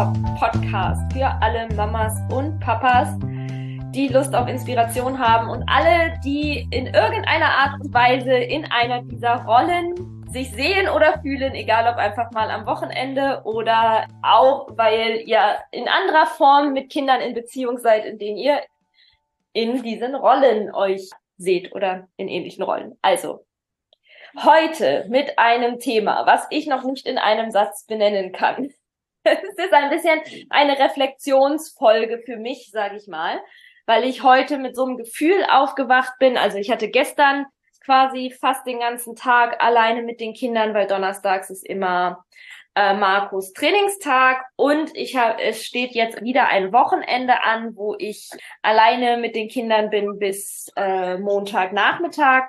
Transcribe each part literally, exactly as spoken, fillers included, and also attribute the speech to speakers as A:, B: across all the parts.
A: Top-Podcast für alle Mamas und Papas, die Lust auf Inspiration haben und alle, die in irgendeiner Art und Weise in einer dieser Rollen sich sehen oder fühlen, egal ob einfach mal am Wochenende oder auch, weil ihr in anderer Form mit Kindern in Beziehung seid, in denen ihr in diesen Rollen euch seht oder in ähnlichen Rollen. Also, heute mit einem Thema, was ich noch nicht in einem Satz benennen kann. Es ist ein bisschen eine Reflexionsfolge für mich, sage ich mal, weil ich heute mit so einem Gefühl aufgewacht bin. Also ich hatte gestern quasi fast den ganzen Tag alleine mit den Kindern, weil donnerstags ist immer äh, Markus Trainingstag und ich habe, es steht jetzt wieder ein Wochenende an, wo ich alleine mit den Kindern bin bis äh, Montagnachmittag.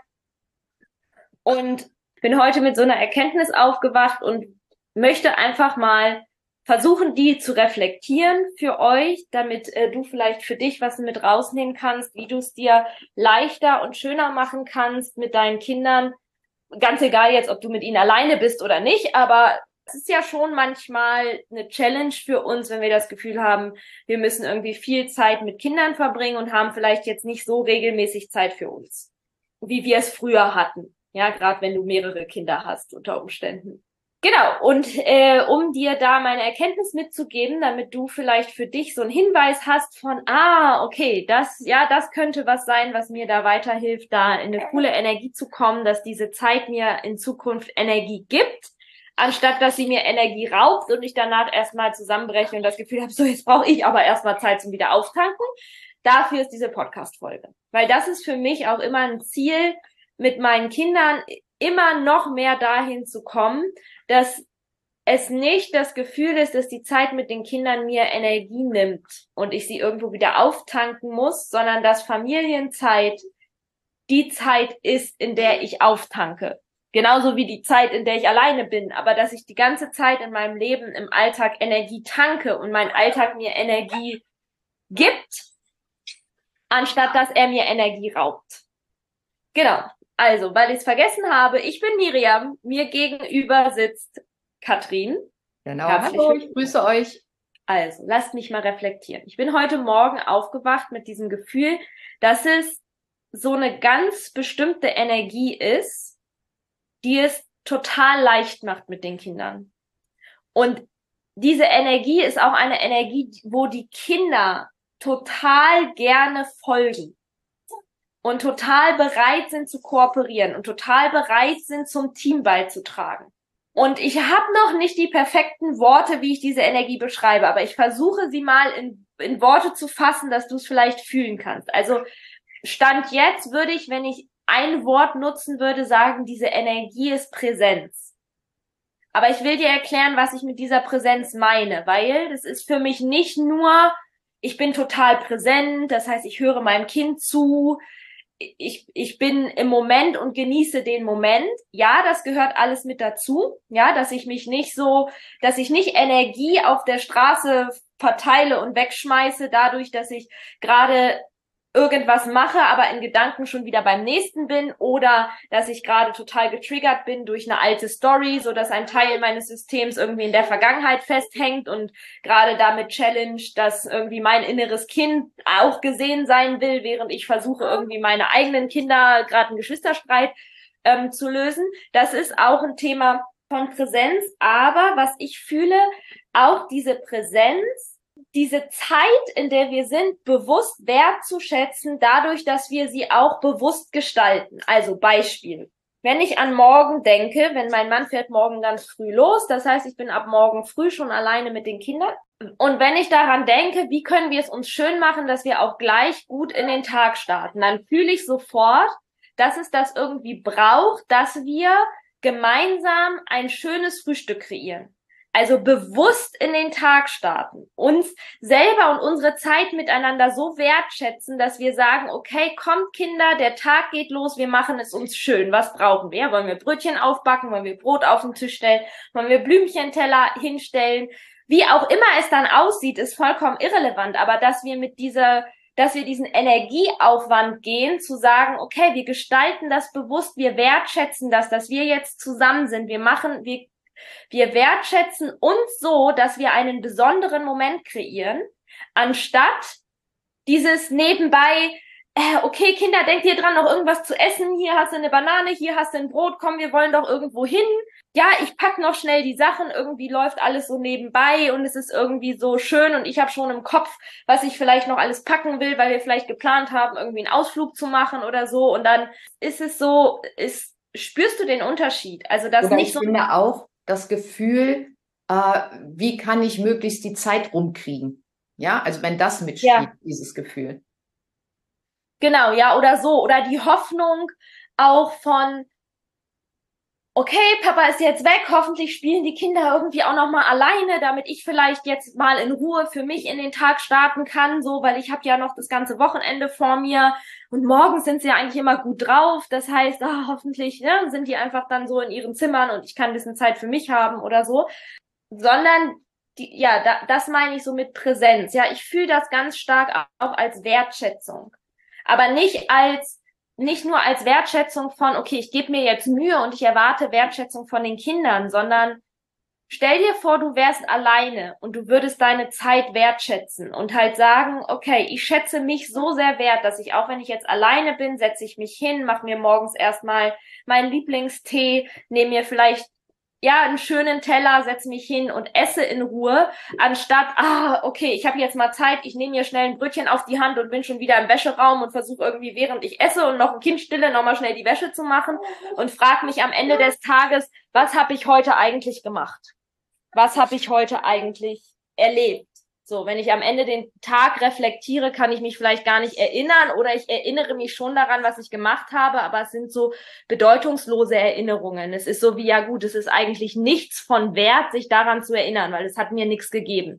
A: Und bin heute mit so einer Erkenntnis aufgewacht und möchte einfach mal versuchen, die zu reflektieren für euch, damit äh, du vielleicht für dich was mit rausnehmen kannst, wie du es dir leichter und schöner machen kannst mit deinen Kindern. Ganz egal jetzt, ob du mit ihnen alleine bist oder nicht, aber es ist ja schon manchmal eine Challenge für uns, wenn wir das Gefühl haben, wir müssen irgendwie viel Zeit mit Kindern verbringen und haben vielleicht jetzt nicht so regelmäßig Zeit für uns, wie wir es früher hatten. Ja, gerade wenn du mehrere Kinder hast unter Umständen. Genau, und äh, um dir da meine Erkenntnis mitzugeben, damit du vielleicht für dich so einen Hinweis hast von, ah, okay, das, ja, das könnte was sein, was mir da weiterhilft, da in eine coole Energie zu kommen, dass diese Zeit mir in Zukunft Energie gibt, anstatt dass sie mir Energie raubt und ich danach erstmal zusammenbreche und das Gefühl habe, so, jetzt brauche ich aber erstmal Zeit zum Wiederauftanken. Dafür ist diese Podcast-Folge. Weil das ist für mich auch immer ein Ziel, mit meinen Kindern immer noch mehr dahin zu kommen, dass es nicht das Gefühl ist, dass die Zeit mit den Kindern mir Energie nimmt und ich sie irgendwo wieder auftanken muss, sondern dass Familienzeit die Zeit ist, in der ich auftanke. Genauso wie die Zeit, in der ich alleine bin, aber dass ich die ganze Zeit in meinem Leben im Alltag Energie tanke und mein Alltag mir Energie gibt, anstatt dass er mir Energie raubt. Genau. Also, weil ich es vergessen habe, ich bin Miriam, mir gegenüber sitzt Katrin.
B: Genau, hallo, ich grüße euch.
A: Also, lasst mich mal reflektieren. Ich bin heute Morgen aufgewacht mit diesem Gefühl, dass es so eine ganz bestimmte Energie ist, die es total leicht macht mit den Kindern. Und diese Energie ist auch eine Energie, wo die Kinder total gerne folgen. Und total bereit sind zu kooperieren und total bereit sind, zum Team beizutragen. Und ich habe noch nicht die perfekten Worte, wie ich diese Energie beschreibe, aber ich versuche sie mal in, in Worte zu fassen, dass du es vielleicht fühlen kannst. Also Stand jetzt würde ich, wenn ich ein Wort nutzen würde, sagen, diese Energie ist Präsenz. Aber ich will dir erklären, was ich mit dieser Präsenz meine, weil das ist für mich nicht nur, ich bin total präsent, das heißt, ich höre meinem Kind zu, ich, ich bin im Moment und genieße den Moment. Ja, das gehört alles mit dazu. Ja, dass ich mich nicht so, dass ich nicht Energie auf der Straße verteile und wegschmeiße dadurch, dass ich gerade irgendwas mache, aber in Gedanken schon wieder beim nächsten bin oder dass ich gerade total getriggert bin durch eine alte Story, so dass ein Teil meines Systems irgendwie in der Vergangenheit festhängt und gerade damit challenge, dass irgendwie mein inneres Kind auch gesehen sein will, während ich versuche irgendwie meine eigenen Kinder, gerade einen Geschwisterstreit, ähm, zu lösen. Das ist auch ein Thema von Präsenz, aber was ich fühle, auch diese Präsenz, diese Zeit, in der wir sind, bewusst wertzuschätzen, dadurch, dass wir sie auch bewusst gestalten. Also Beispiel. Wenn ich an morgen denke, wenn mein Mann fährt morgen ganz früh los, das heißt, ich bin ab morgen früh schon alleine mit den Kindern. Und wenn ich daran denke, wie können wir es uns schön machen, dass wir auch gleich gut in den Tag starten, dann fühle ich sofort, dass es das irgendwie braucht, dass wir gemeinsam ein schönes Frühstück kreieren. Also bewusst in den Tag starten, uns selber und unsere Zeit miteinander so wertschätzen, dass wir sagen, okay, kommt Kinder, der Tag geht los, wir machen es uns schön. Was brauchen wir? Wollen wir Brötchen aufbacken? Wollen wir Brot auf den Tisch stellen? Wollen wir Blümchenteller hinstellen? Wie auch immer es dann aussieht, ist vollkommen irrelevant. Aber dass wir mit dieser, dass wir diesen Energieaufwand gehen, zu sagen, okay, wir gestalten das bewusst, wir wertschätzen das, dass wir jetzt zusammen sind, wir machen, wir Wir wertschätzen uns so, dass wir einen besonderen Moment kreieren, anstatt dieses nebenbei, äh, okay, Kinder, denkt ihr dran, noch irgendwas zu essen? Hier hast du eine Banane, hier hast du ein Brot, komm, wir wollen doch irgendwo hin. Ja, ich pack noch schnell die Sachen, irgendwie läuft alles so nebenbei und es ist irgendwie so schön und ich habe schon im Kopf, was ich vielleicht noch alles packen will, weil wir vielleicht geplant haben, irgendwie einen Ausflug zu machen oder so. Und dann ist es so, ist, spürst du den Unterschied? Also das
B: Oder
A: nicht
B: ich
A: so.
B: finde auch das Gefühl, äh, wie kann ich möglichst die Zeit rumkriegen? Ja, also wenn das mitspielt,
A: Ja.
B: dieses Gefühl.
A: Genau, ja, oder so. Oder die Hoffnung auch von, okay, Papa ist jetzt weg, hoffentlich spielen die Kinder irgendwie auch noch mal alleine, damit ich vielleicht jetzt mal in Ruhe für mich in den Tag starten kann, so, weil ich habe ja noch das ganze Wochenende vor mir und morgens sind sie ja eigentlich immer gut drauf. Das heißt, ah, hoffentlich ne, sind die einfach dann so in ihren Zimmern und ich kann ein bisschen Zeit für mich haben oder so. Sondern die, ja, da, das meine ich so mit Präsenz. Ja, ich fühle das ganz stark auch als Wertschätzung. Aber nicht als, nicht nur als Wertschätzung von, okay, ich gebe mir jetzt Mühe und ich erwarte Wertschätzung von den Kindern, sondern stell dir vor, du wärst alleine und du würdest deine Zeit wertschätzen und halt sagen, okay, ich schätze mich so sehr wert, dass ich auch wenn ich jetzt alleine bin, setze ich mich hin, mache mir morgens erstmal meinen Lieblingstee, nehme mir vielleicht ja, einen schönen Teller, setze mich hin und esse in Ruhe, anstatt, ah, okay, ich habe jetzt mal Zeit, ich nehme mir schnell ein Brötchen auf die Hand und bin schon wieder im Wäscheraum und versuche irgendwie, während ich esse und noch ein Kind stille, nochmal schnell die Wäsche zu machen und frage mich am Ende des Tages, was habe ich heute eigentlich gemacht? Was habe ich heute eigentlich erlebt? So, wenn ich am Ende den Tag reflektiere, kann ich mich vielleicht gar nicht erinnern oder ich erinnere mich schon daran, was ich gemacht habe, aber es sind so bedeutungslose Erinnerungen. Es ist so wie, ja gut, es ist eigentlich nichts von Wert, sich daran zu erinnern, weil es hat mir nichts gegeben.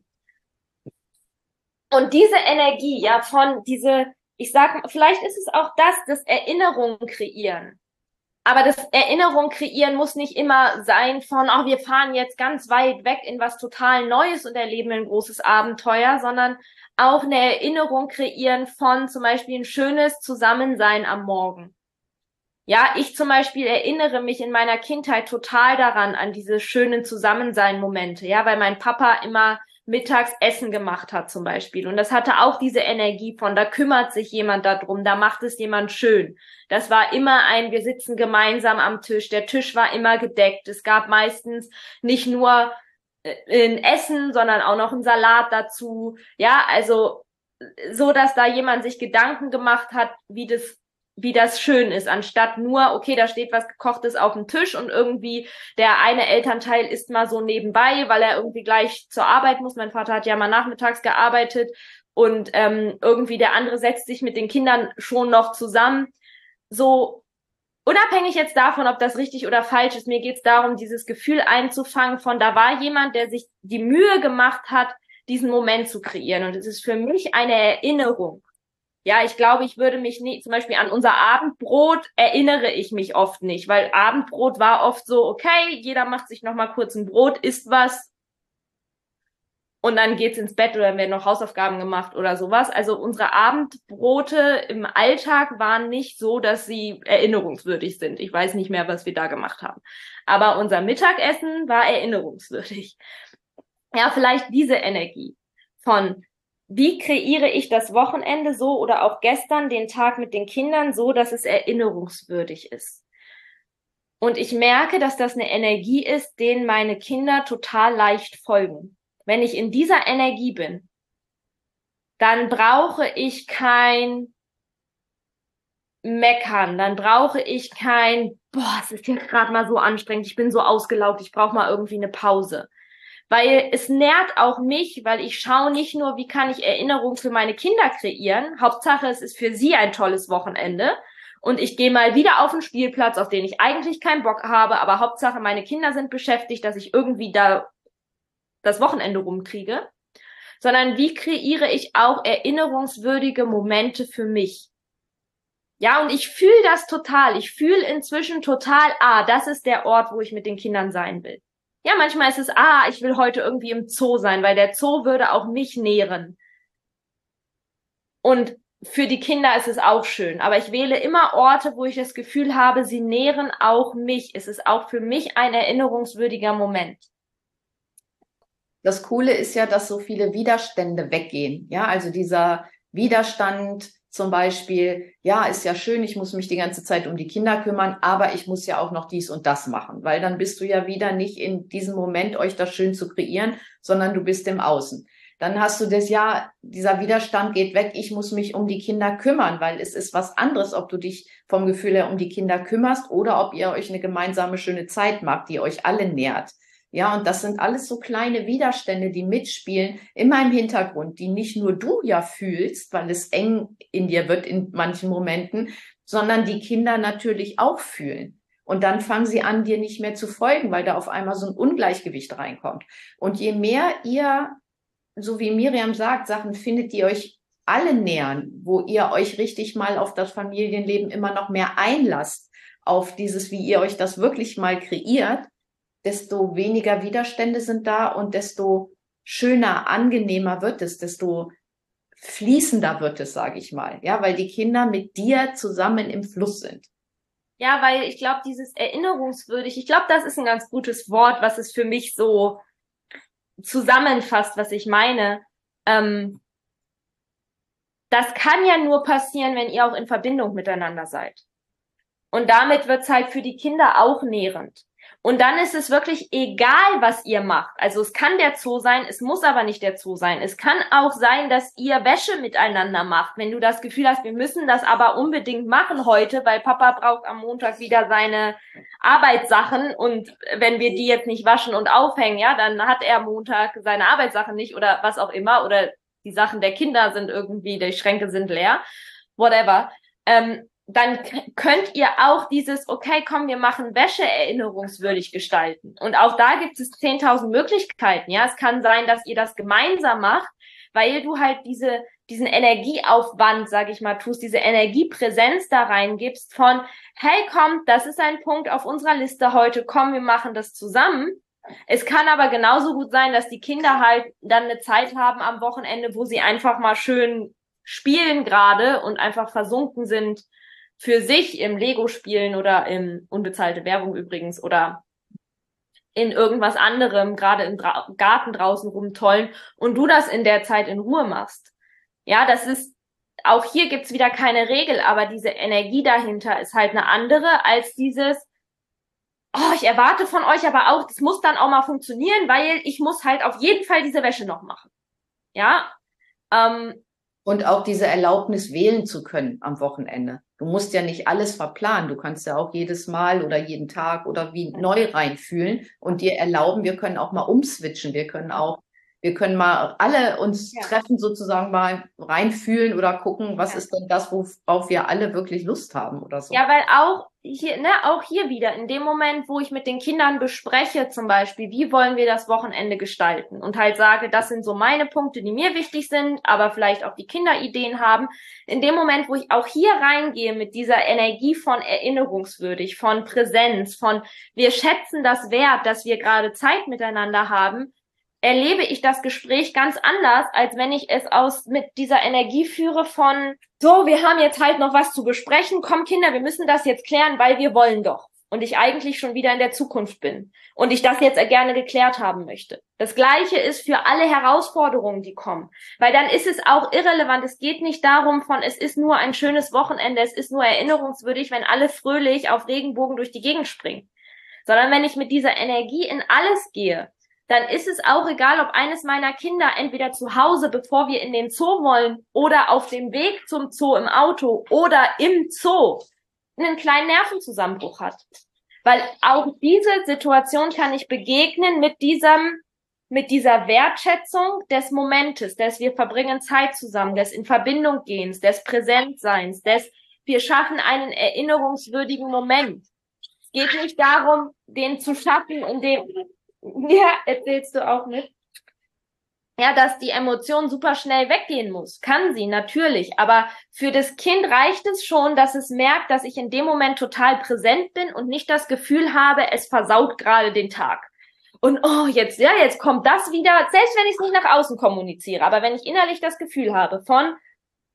A: Und diese Energie, ja, von diese, ich sag, vielleicht ist es auch das, das Erinnerungen kreieren. Aber das Erinnerung kreieren muss nicht immer sein von, oh, wir fahren jetzt ganz weit weg in was total Neues und erleben ein großes Abenteuer, sondern auch eine Erinnerung kreieren von zum Beispiel ein schönes Zusammensein am Morgen. Ja, ich zum Beispiel erinnere mich in meiner Kindheit total daran, an diese schönen Zusammensein-Momente, ja, weil mein Papa immer mittags Essen gemacht hat zum Beispiel. Und das hatte auch diese Energie von, da kümmert sich jemand darum, da macht es jemand schön. Das war immer ein, wir sitzen gemeinsam am Tisch. Der Tisch war immer gedeckt. Es gab meistens nicht nur ein Essen, sondern auch noch einen Salat dazu. Ja, also so, dass da jemand sich Gedanken gemacht hat, wie das wie das schön ist, anstatt nur, okay, da steht was Gekochtes auf dem Tisch und irgendwie der eine Elternteil isst mal so nebenbei, weil er irgendwie gleich zur Arbeit muss. Mein Vater hat ja mal nachmittags gearbeitet und ähm, irgendwie der andere setzt sich mit den Kindern schon noch zusammen. So, unabhängig jetzt davon, ob das richtig oder falsch ist, mir geht's darum, dieses Gefühl einzufangen von, da war jemand, der sich die Mühe gemacht hat, diesen Moment zu kreieren. Und es ist für mich eine Erinnerung. Ja, ich glaube, ich würde mich nicht, zum Beispiel an unser Abendbrot erinnere ich mich oft nicht, weil Abendbrot war oft so, okay, jeder macht sich noch mal kurz ein Brot, isst was und dann geht's ins Bett oder werden noch Hausaufgaben gemacht oder sowas. Also unsere Abendbrote im Alltag waren nicht so, dass sie erinnerungswürdig sind. Ich weiß nicht mehr, was wir da gemacht haben. Aber unser Mittagessen war erinnerungswürdig. Ja, vielleicht diese Energie von wie kreiere ich das Wochenende so oder auch gestern den Tag mit den Kindern so, dass es erinnerungswürdig ist? Und ich merke, dass das eine Energie ist, denen meine Kinder total leicht folgen. Wenn ich in dieser Energie bin, dann brauche ich kein Meckern, dann brauche ich kein, boah, es ist jetzt gerade mal so anstrengend, ich bin so ausgelaugt, ich brauche mal irgendwie eine Pause. Weil es nährt auch mich, weil ich schaue nicht nur, wie kann ich Erinnerungen für meine Kinder kreieren. Hauptsache, es ist für sie ein tolles Wochenende. Und ich gehe mal wieder auf den Spielplatz, auf den ich eigentlich keinen Bock habe, aber Hauptsache, meine Kinder sind beschäftigt, dass ich irgendwie da das Wochenende rumkriege. Sondern wie kreiere ich auch erinnerungswürdige Momente für mich? Ja, und ich fühle das total. Ich fühle inzwischen total, ah, das ist der Ort, wo ich mit den Kindern sein will. Ja, manchmal ist es, ah, ich will heute irgendwie im Zoo sein, weil der Zoo würde auch mich nähren. Und für die Kinder ist es auch schön, aber ich wähle immer Orte, wo ich das Gefühl habe, sie nähren auch mich. Es ist auch für mich ein erinnerungswürdiger Moment.
B: Das Coole ist ja, dass so viele Widerstände weggehen. Ja, also dieser Widerstand zum Beispiel, ja, ist ja schön, ich muss mich die ganze Zeit um die Kinder kümmern, aber ich muss ja auch noch dies und das machen, weil dann bist du ja wieder nicht in diesem Moment, euch das schön zu kreieren, sondern du bist im Außen. Dann hast du das, ja, dieser Widerstand geht weg, ich muss mich um die Kinder kümmern, weil es ist was anderes, ob du dich vom Gefühl her um die Kinder kümmerst oder ob ihr euch eine gemeinsame schöne Zeit macht, die euch alle nährt. Ja, und das sind alles so kleine Widerstände, die mitspielen, immer im Hintergrund, die nicht nur du ja fühlst, weil es eng in dir wird in manchen Momenten, sondern die Kinder natürlich auch fühlen. Und dann fangen sie an, dir nicht mehr zu folgen, weil da auf einmal so ein Ungleichgewicht reinkommt. Und je mehr ihr, so wie Miriam sagt, Sachen findet, die euch alle nähern, wo ihr euch richtig mal auf das Familienleben immer noch mehr einlasst, auf dieses, wie ihr euch das wirklich mal kreiert, desto weniger Widerstände sind da und desto schöner, angenehmer wird es, desto fließender wird es, sage ich mal. Ja, weil die Kinder mit dir zusammen im Fluss sind.
A: Ja, weil ich glaube, dieses erinnerungswürdig, ich glaube, das ist ein ganz gutes Wort, was es für mich so zusammenfasst, was ich meine. Ähm, das kann ja nur passieren, wenn ihr auch in Verbindung miteinander seid. Und damit wird's halt für die Kinder auch nährend. Und dann ist es wirklich egal, was ihr macht. Also es kann der Zoo sein, es muss aber nicht der Zoo sein. Es kann auch sein, dass ihr Wäsche miteinander macht. Wenn du das Gefühl hast, wir müssen das aber unbedingt machen heute, weil Papa braucht am Montag wieder seine Arbeitssachen und wenn wir die jetzt nicht waschen und aufhängen, ja, dann hat er am Montag seine Arbeitssachen nicht oder was auch immer oder die Sachen der Kinder sind irgendwie, die Schränke sind leer, whatever. Ähm, dann könnt ihr auch dieses, okay, komm, wir machen Wäsche erinnerungswürdig gestalten. Und auch da gibt es zehntausend Möglichkeiten, ja. Es kann sein, dass ihr das gemeinsam macht, weil du halt diese, diesen Energieaufwand, sag ich mal, tust, diese Energiepräsenz da reingibst von, hey, komm, das ist ein Punkt auf unserer Liste heute, komm, wir machen das zusammen. Es kann aber genauso gut sein, dass die Kinder halt dann eine Zeit haben am Wochenende, wo sie einfach mal schön spielen gerade und einfach versunken sind für sich im Lego-Spielen oder in unbezahlte Werbung übrigens oder in irgendwas anderem, gerade im Dra- Garten draußen rumtollen und du das in der Zeit in Ruhe machst. Ja, das ist, auch hier gibt's wieder keine Regel, aber diese Energie dahinter ist halt eine andere als dieses, oh, ich erwarte von euch aber auch, das muss dann auch mal funktionieren, weil ich muss halt auf jeden Fall diese Wäsche noch machen. Ja, ähm,
B: Und auch diese Erlaubnis wählen zu können am Wochenende. Du musst ja nicht alles verplanen. Du kannst ja auch jedes Mal oder jeden Tag oder wie neu reinfühlen und dir erlauben, wir können auch mal umswitchen. Wir können auch, wir können mal alle uns
A: Ja.
B: treffen, sozusagen mal reinfühlen oder gucken, was
A: Ja.
B: ist denn das, worauf wir alle wirklich Lust haben oder so.
A: Ja, weil auch hier, ne, auch hier wieder, in dem Moment, wo ich mit den Kindern bespreche, zum Beispiel, wie wollen wir das Wochenende gestalten und halt sage, das sind so meine Punkte, die mir wichtig sind, aber vielleicht auch die Kinder Ideen haben. In dem Moment, wo ich auch hier reingehe mit dieser Energie von erinnerungswürdig, von Präsenz, von wir schätzen das wert, dass wir gerade Zeit miteinander haben, erlebe ich das Gespräch ganz anders, als wenn ich es aus mit dieser Energie führe von, so, wir haben jetzt halt noch was zu besprechen, komm Kinder, wir müssen das jetzt klären, weil wir wollen doch. Und ich eigentlich schon wieder in der Zukunft bin und ich das jetzt gerne geklärt haben möchte. Das Gleiche ist für alle Herausforderungen, die kommen, weil dann ist es auch irrelevant. Es geht nicht darum von, es ist nur ein schönes Wochenende, es ist nur erinnerungswürdig, wenn alle fröhlich auf Regenbogen durch die Gegend springen, sondern wenn ich mit dieser Energie in alles gehe, dann ist es auch egal, ob eines meiner Kinder entweder zu Hause, bevor wir in den Zoo wollen, oder auf dem Weg zum Zoo im Auto oder im Zoo einen kleinen Nervenzusammenbruch hat. Weil auch diese Situation kann ich begegnen mit diesem, mit dieser Wertschätzung des Momentes, des wir verbringen Zeit zusammen, des in Verbindung gehens, des Präsentseins, des wir schaffen einen erinnerungswürdigen Moment. Es geht nicht darum, den zu schaffen, indem ja, erzählst du auch mit. Ja, dass die Emotion super schnell weggehen muss. Kann sie, natürlich. Aber für das Kind reicht es schon, dass es merkt, dass ich in dem Moment total präsent bin und nicht das Gefühl habe, es versaut gerade den Tag. Und oh, jetzt, ja, jetzt kommt das wieder, selbst wenn ich es nicht nach außen kommuniziere, aber wenn ich innerlich das Gefühl habe von,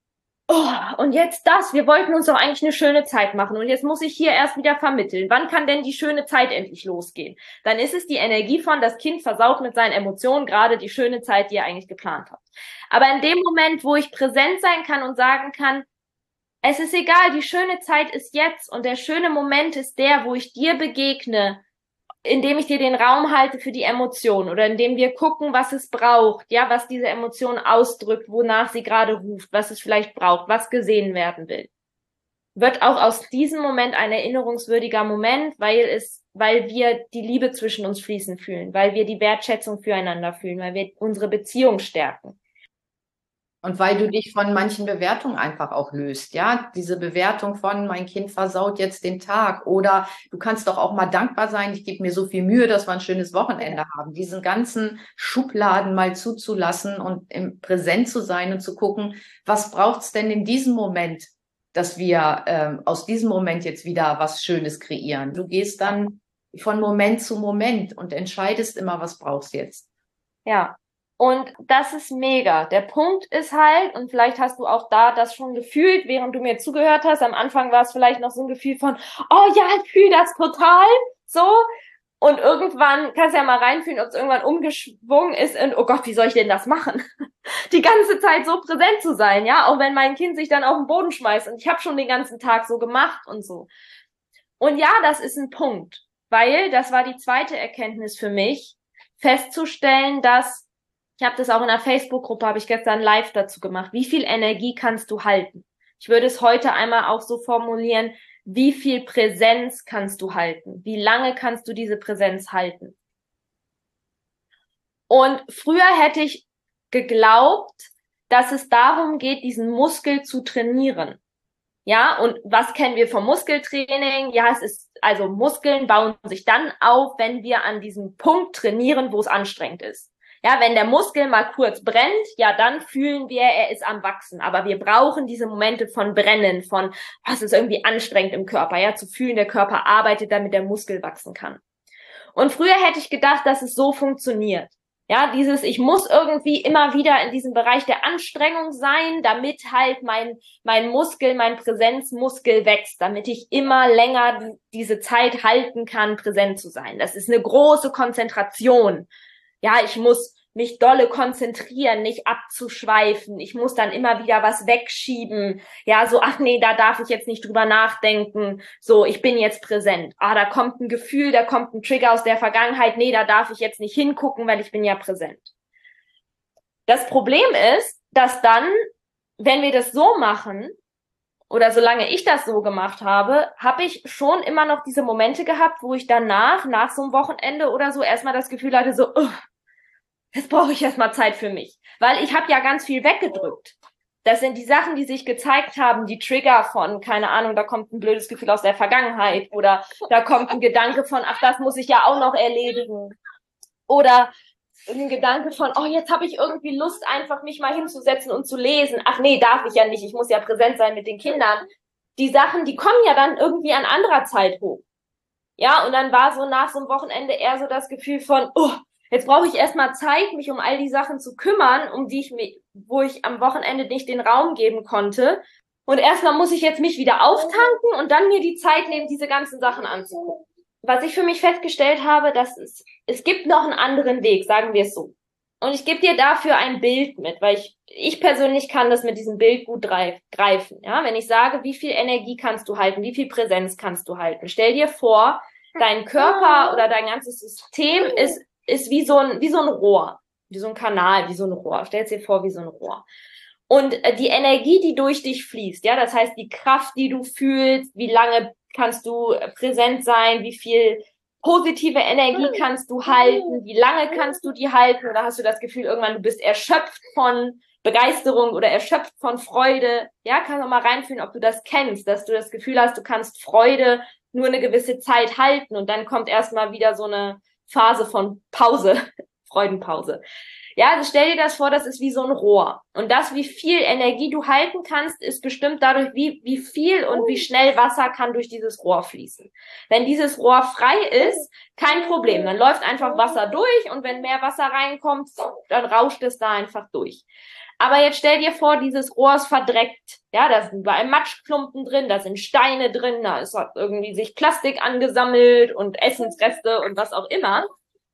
A: oh, und jetzt das, wir wollten uns doch eigentlich eine schöne Zeit machen und jetzt muss ich hier erst wieder vermitteln. Wann kann denn die schöne Zeit endlich losgehen? Dann ist es die Energie von, das Kind versaut mit seinen Emotionen gerade die schöne Zeit, die er eigentlich geplant hat. Aber in dem Moment, wo ich präsent sein kann und sagen kann, es ist egal, die schöne Zeit ist jetzt und der schöne Moment ist der, wo ich dir begegne, indem ich dir den Raum halte für die Emotion oder indem wir gucken, was es braucht, ja, was diese Emotion ausdrückt, wonach sie gerade ruft, was es vielleicht braucht, was gesehen werden will. Wird auch aus diesem Moment ein erinnerungswürdiger Moment, weil es, weil wir die Liebe zwischen uns fließen fühlen, weil wir die Wertschätzung füreinander fühlen, weil wir unsere Beziehung stärken.
B: Und weil du dich von manchen Bewertungen einfach auch löst, ja, diese Bewertung von, mein Kind versaut jetzt den Tag oder du kannst doch auch mal dankbar sein, ich gebe mir so viel Mühe, dass wir ein schönes Wochenende haben. Diesen ganzen Schubladen mal zuzulassen und im Präsent zu sein und zu gucken, was braucht's denn in diesem Moment, dass wir ähm, aus diesem Moment jetzt wieder was Schönes kreieren. Du gehst dann von Moment zu Moment und entscheidest immer, was brauchst jetzt.
A: Ja. Und das ist mega. Der Punkt ist halt, und vielleicht hast du auch da das schon gefühlt, während du mir zugehört hast. Am Anfang war es vielleicht noch so ein Gefühl von, oh ja, ich fühle das total, so. Und irgendwann kannst du ja mal reinfühlen, ob es irgendwann umgeschwungen ist in, oh Gott, wie soll ich denn das machen? Die ganze Zeit so präsent zu sein, ja, auch wenn mein Kind sich dann auf den Boden schmeißt und ich habe schon den ganzen Tag so gemacht und so. Und ja, das ist ein Punkt, weil das war die zweite Erkenntnis für mich, festzustellen, dass ich habe das auch in einer Facebook-Gruppe, habe ich gestern live dazu gemacht. Wie viel Energie kannst du halten? Ich würde es heute einmal auch so formulieren, wie viel Präsenz kannst du halten? Wie lange kannst du diese Präsenz halten? Und früher hätte ich geglaubt, dass es darum geht, diesen Muskel zu trainieren. Ja, und was kennen wir vom Muskeltraining? Ja, es ist, also Muskeln bauen sich dann auf, wenn wir an diesem Punkt trainieren, wo es anstrengend ist. Ja, wenn der Muskel mal kurz brennt, ja, dann fühlen wir, er ist am Wachsen. Aber wir brauchen diese Momente von Brennen, von, was ist irgendwie anstrengend im Körper, ja, zu fühlen, der Körper arbeitet, damit der Muskel wachsen kann. Und früher hätte ich gedacht, dass es so funktioniert. Ja, dieses, ich muss irgendwie immer wieder in diesem Bereich der Anstrengung sein, damit halt mein, mein Muskel, mein Präsenzmuskel wächst, damit ich immer länger diese Zeit halten kann, präsent zu sein. Das ist eine große Konzentration. Ja, ich muss mich dolle konzentrieren, nicht abzuschweifen. Ich muss dann immer wieder was wegschieben. Ja, so, ach nee, da darf ich jetzt nicht drüber nachdenken. So, ich bin jetzt präsent. Ah, da kommt ein Gefühl, da kommt ein Trigger aus der Vergangenheit. Nee, da darf ich jetzt nicht hingucken, weil ich bin ja präsent. Das Problem ist, dass dann, wenn wir das so machen, oder solange ich das so gemacht habe, habe ich schon immer noch diese Momente gehabt, wo ich danach, nach so einem Wochenende oder so, erstmal das Gefühl hatte, so, oh, jetzt brauche ich erstmal Zeit für mich. Weil ich habe ja ganz viel weggedrückt. Das sind die Sachen, die sich gezeigt haben, die Trigger von, keine Ahnung, da kommt ein blödes Gefühl aus der Vergangenheit oder da kommt ein Gedanke von, ach, das muss ich ja auch noch erledigen. Oder ein Gedanke von, oh, jetzt habe ich irgendwie Lust, einfach mich mal hinzusetzen und zu lesen. Ach nee, darf ich ja nicht, ich muss ja präsent sein mit den Kindern. Die Sachen, die kommen ja dann irgendwie an anderer Zeit hoch. Ja, und dann war so nach so einem Wochenende eher so das Gefühl von, oh, jetzt brauche ich erstmal Zeit, mich um all die Sachen zu kümmern, um die ich mich, wo ich am Wochenende nicht den Raum geben konnte. Und erstmal muss ich jetzt mich wieder auftanken und dann mir die Zeit nehmen, diese ganzen Sachen anzugucken. Was ich für mich festgestellt habe, dass es, es gibt noch einen anderen Weg, sagen wir es so. Und ich gebe dir dafür ein Bild mit, weil ich, ich persönlich kann das mit diesem Bild gut greifen. Ja, wenn ich sage, wie viel Energie kannst du halten, wie viel Präsenz kannst du halten. Stell dir vor, dein Körper oder dein ganzes System ist, ist wie so ein, wie so ein Rohr, wie so ein Kanal, wie so ein Rohr. Stell dir vor, wie so ein Rohr. Und die Energie, die durch dich fließt, ja, das heißt die Kraft, die du fühlst, wie lange kannst du präsent sein, wie viel positive Energie kannst du halten, wie lange kannst du die halten, oder hast du das Gefühl, irgendwann du bist erschöpft von Begeisterung oder erschöpft von Freude, ja, kannst du mal reinfühlen, ob du das kennst, dass du das Gefühl hast, du kannst Freude nur eine gewisse Zeit halten und dann kommt erstmal wieder so eine Phase von Pause, Freudenpause. Ja, also stell dir das vor, das ist wie so ein Rohr. Und das, wie viel Energie du halten kannst, ist bestimmt dadurch, wie, wie viel und wie schnell Wasser kann durch dieses Rohr fließen. Wenn dieses Rohr frei ist, kein Problem. Dann läuft einfach Wasser durch und wenn mehr Wasser reinkommt, dann rauscht es da einfach durch. Aber jetzt stell dir vor, dieses Rohr ist verdreckt. Ja, da sind überall Matschklumpen drin, da sind Steine drin, da ist irgendwie sich Plastik angesammelt und Essensreste und was auch immer.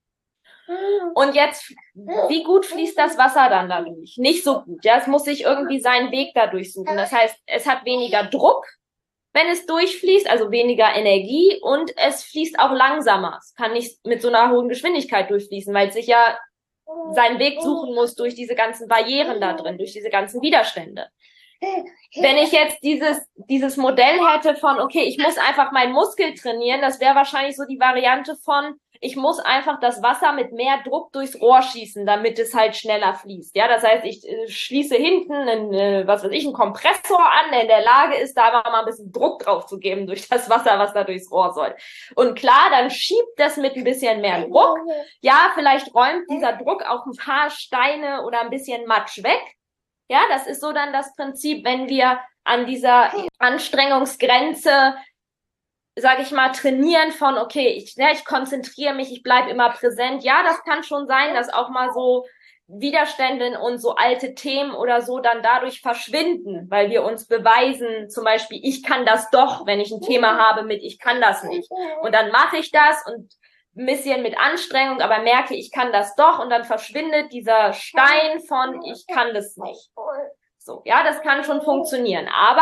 A: Und jetzt, wie gut fließt das Wasser dann dadurch? Nicht so gut. Ja, es muss sich irgendwie seinen Weg dadurch suchen. Das heißt, es hat weniger Druck, wenn es durchfließt, also weniger Energie, und es fließt auch langsamer. Es kann nicht mit so einer hohen Geschwindigkeit durchfließen, weil es sich ja seinen Weg suchen muss durch diese ganzen Barrieren da drin, durch diese ganzen Widerstände. Wenn ich jetzt dieses, dieses Modell hätte von, okay, ich muss einfach meinen Muskel trainieren, das wäre wahrscheinlich so die Variante von, ich muss einfach das Wasser mit mehr Druck durchs Rohr schießen, damit es halt schneller fließt. Ja, das heißt, ich äh, schließe hinten einen, äh, was weiß ich, einen Kompressor an, der in der Lage ist, da aber mal ein bisschen Druck drauf zu geben durch das Wasser, was da durchs Rohr soll. Und klar, dann schiebt das mit ein bisschen mehr Druck. Ja, vielleicht räumt dieser Druck auch ein paar Steine oder ein bisschen Matsch weg. Ja, das ist so dann das Prinzip, wenn wir an dieser Anstrengungsgrenze, sage ich mal, trainieren von, okay, ich, ja, ich konzentriere mich, ich bleibe immer präsent. Ja, das kann schon sein, dass auch mal so Widerstände und so alte Themen oder so dann dadurch verschwinden, weil wir uns beweisen, zum Beispiel, ich kann das doch, wenn ich ein Thema habe mit, ich kann das nicht. Und dann mache ich das und ein bisschen mit Anstrengung, aber merke, ich kann das doch, und dann verschwindet dieser Stein von, ich kann das nicht. So, ja, das kann schon funktionieren, aber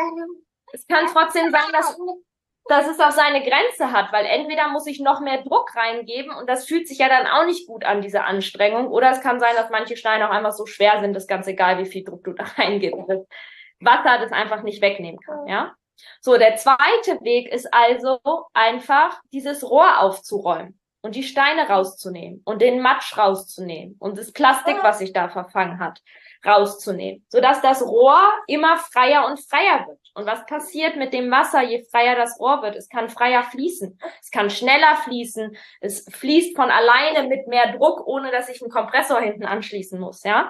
A: es kann trotzdem sein, dass, dass es auch seine Grenze hat, weil entweder muss ich noch mehr Druck reingeben, und das fühlt sich ja dann auch nicht gut an, diese Anstrengung, oder es kann sein, dass manche Steine auch einfach so schwer sind, dass ganz egal, wie viel Druck du da reingibst, das Wasser das einfach nicht wegnehmen kann, ja. So, der zweite Weg ist also einfach, dieses Rohr aufzuräumen und die Steine rauszunehmen und den Matsch rauszunehmen und das Plastik, was sich da verfangen hat, rauszunehmen, sodass das Rohr immer freier und freier wird. Und was passiert mit dem Wasser, je freier das Rohr wird? Es kann freier fließen, es kann schneller fließen, es fließt von alleine mit mehr Druck, ohne dass ich einen Kompressor hinten anschließen muss, ja.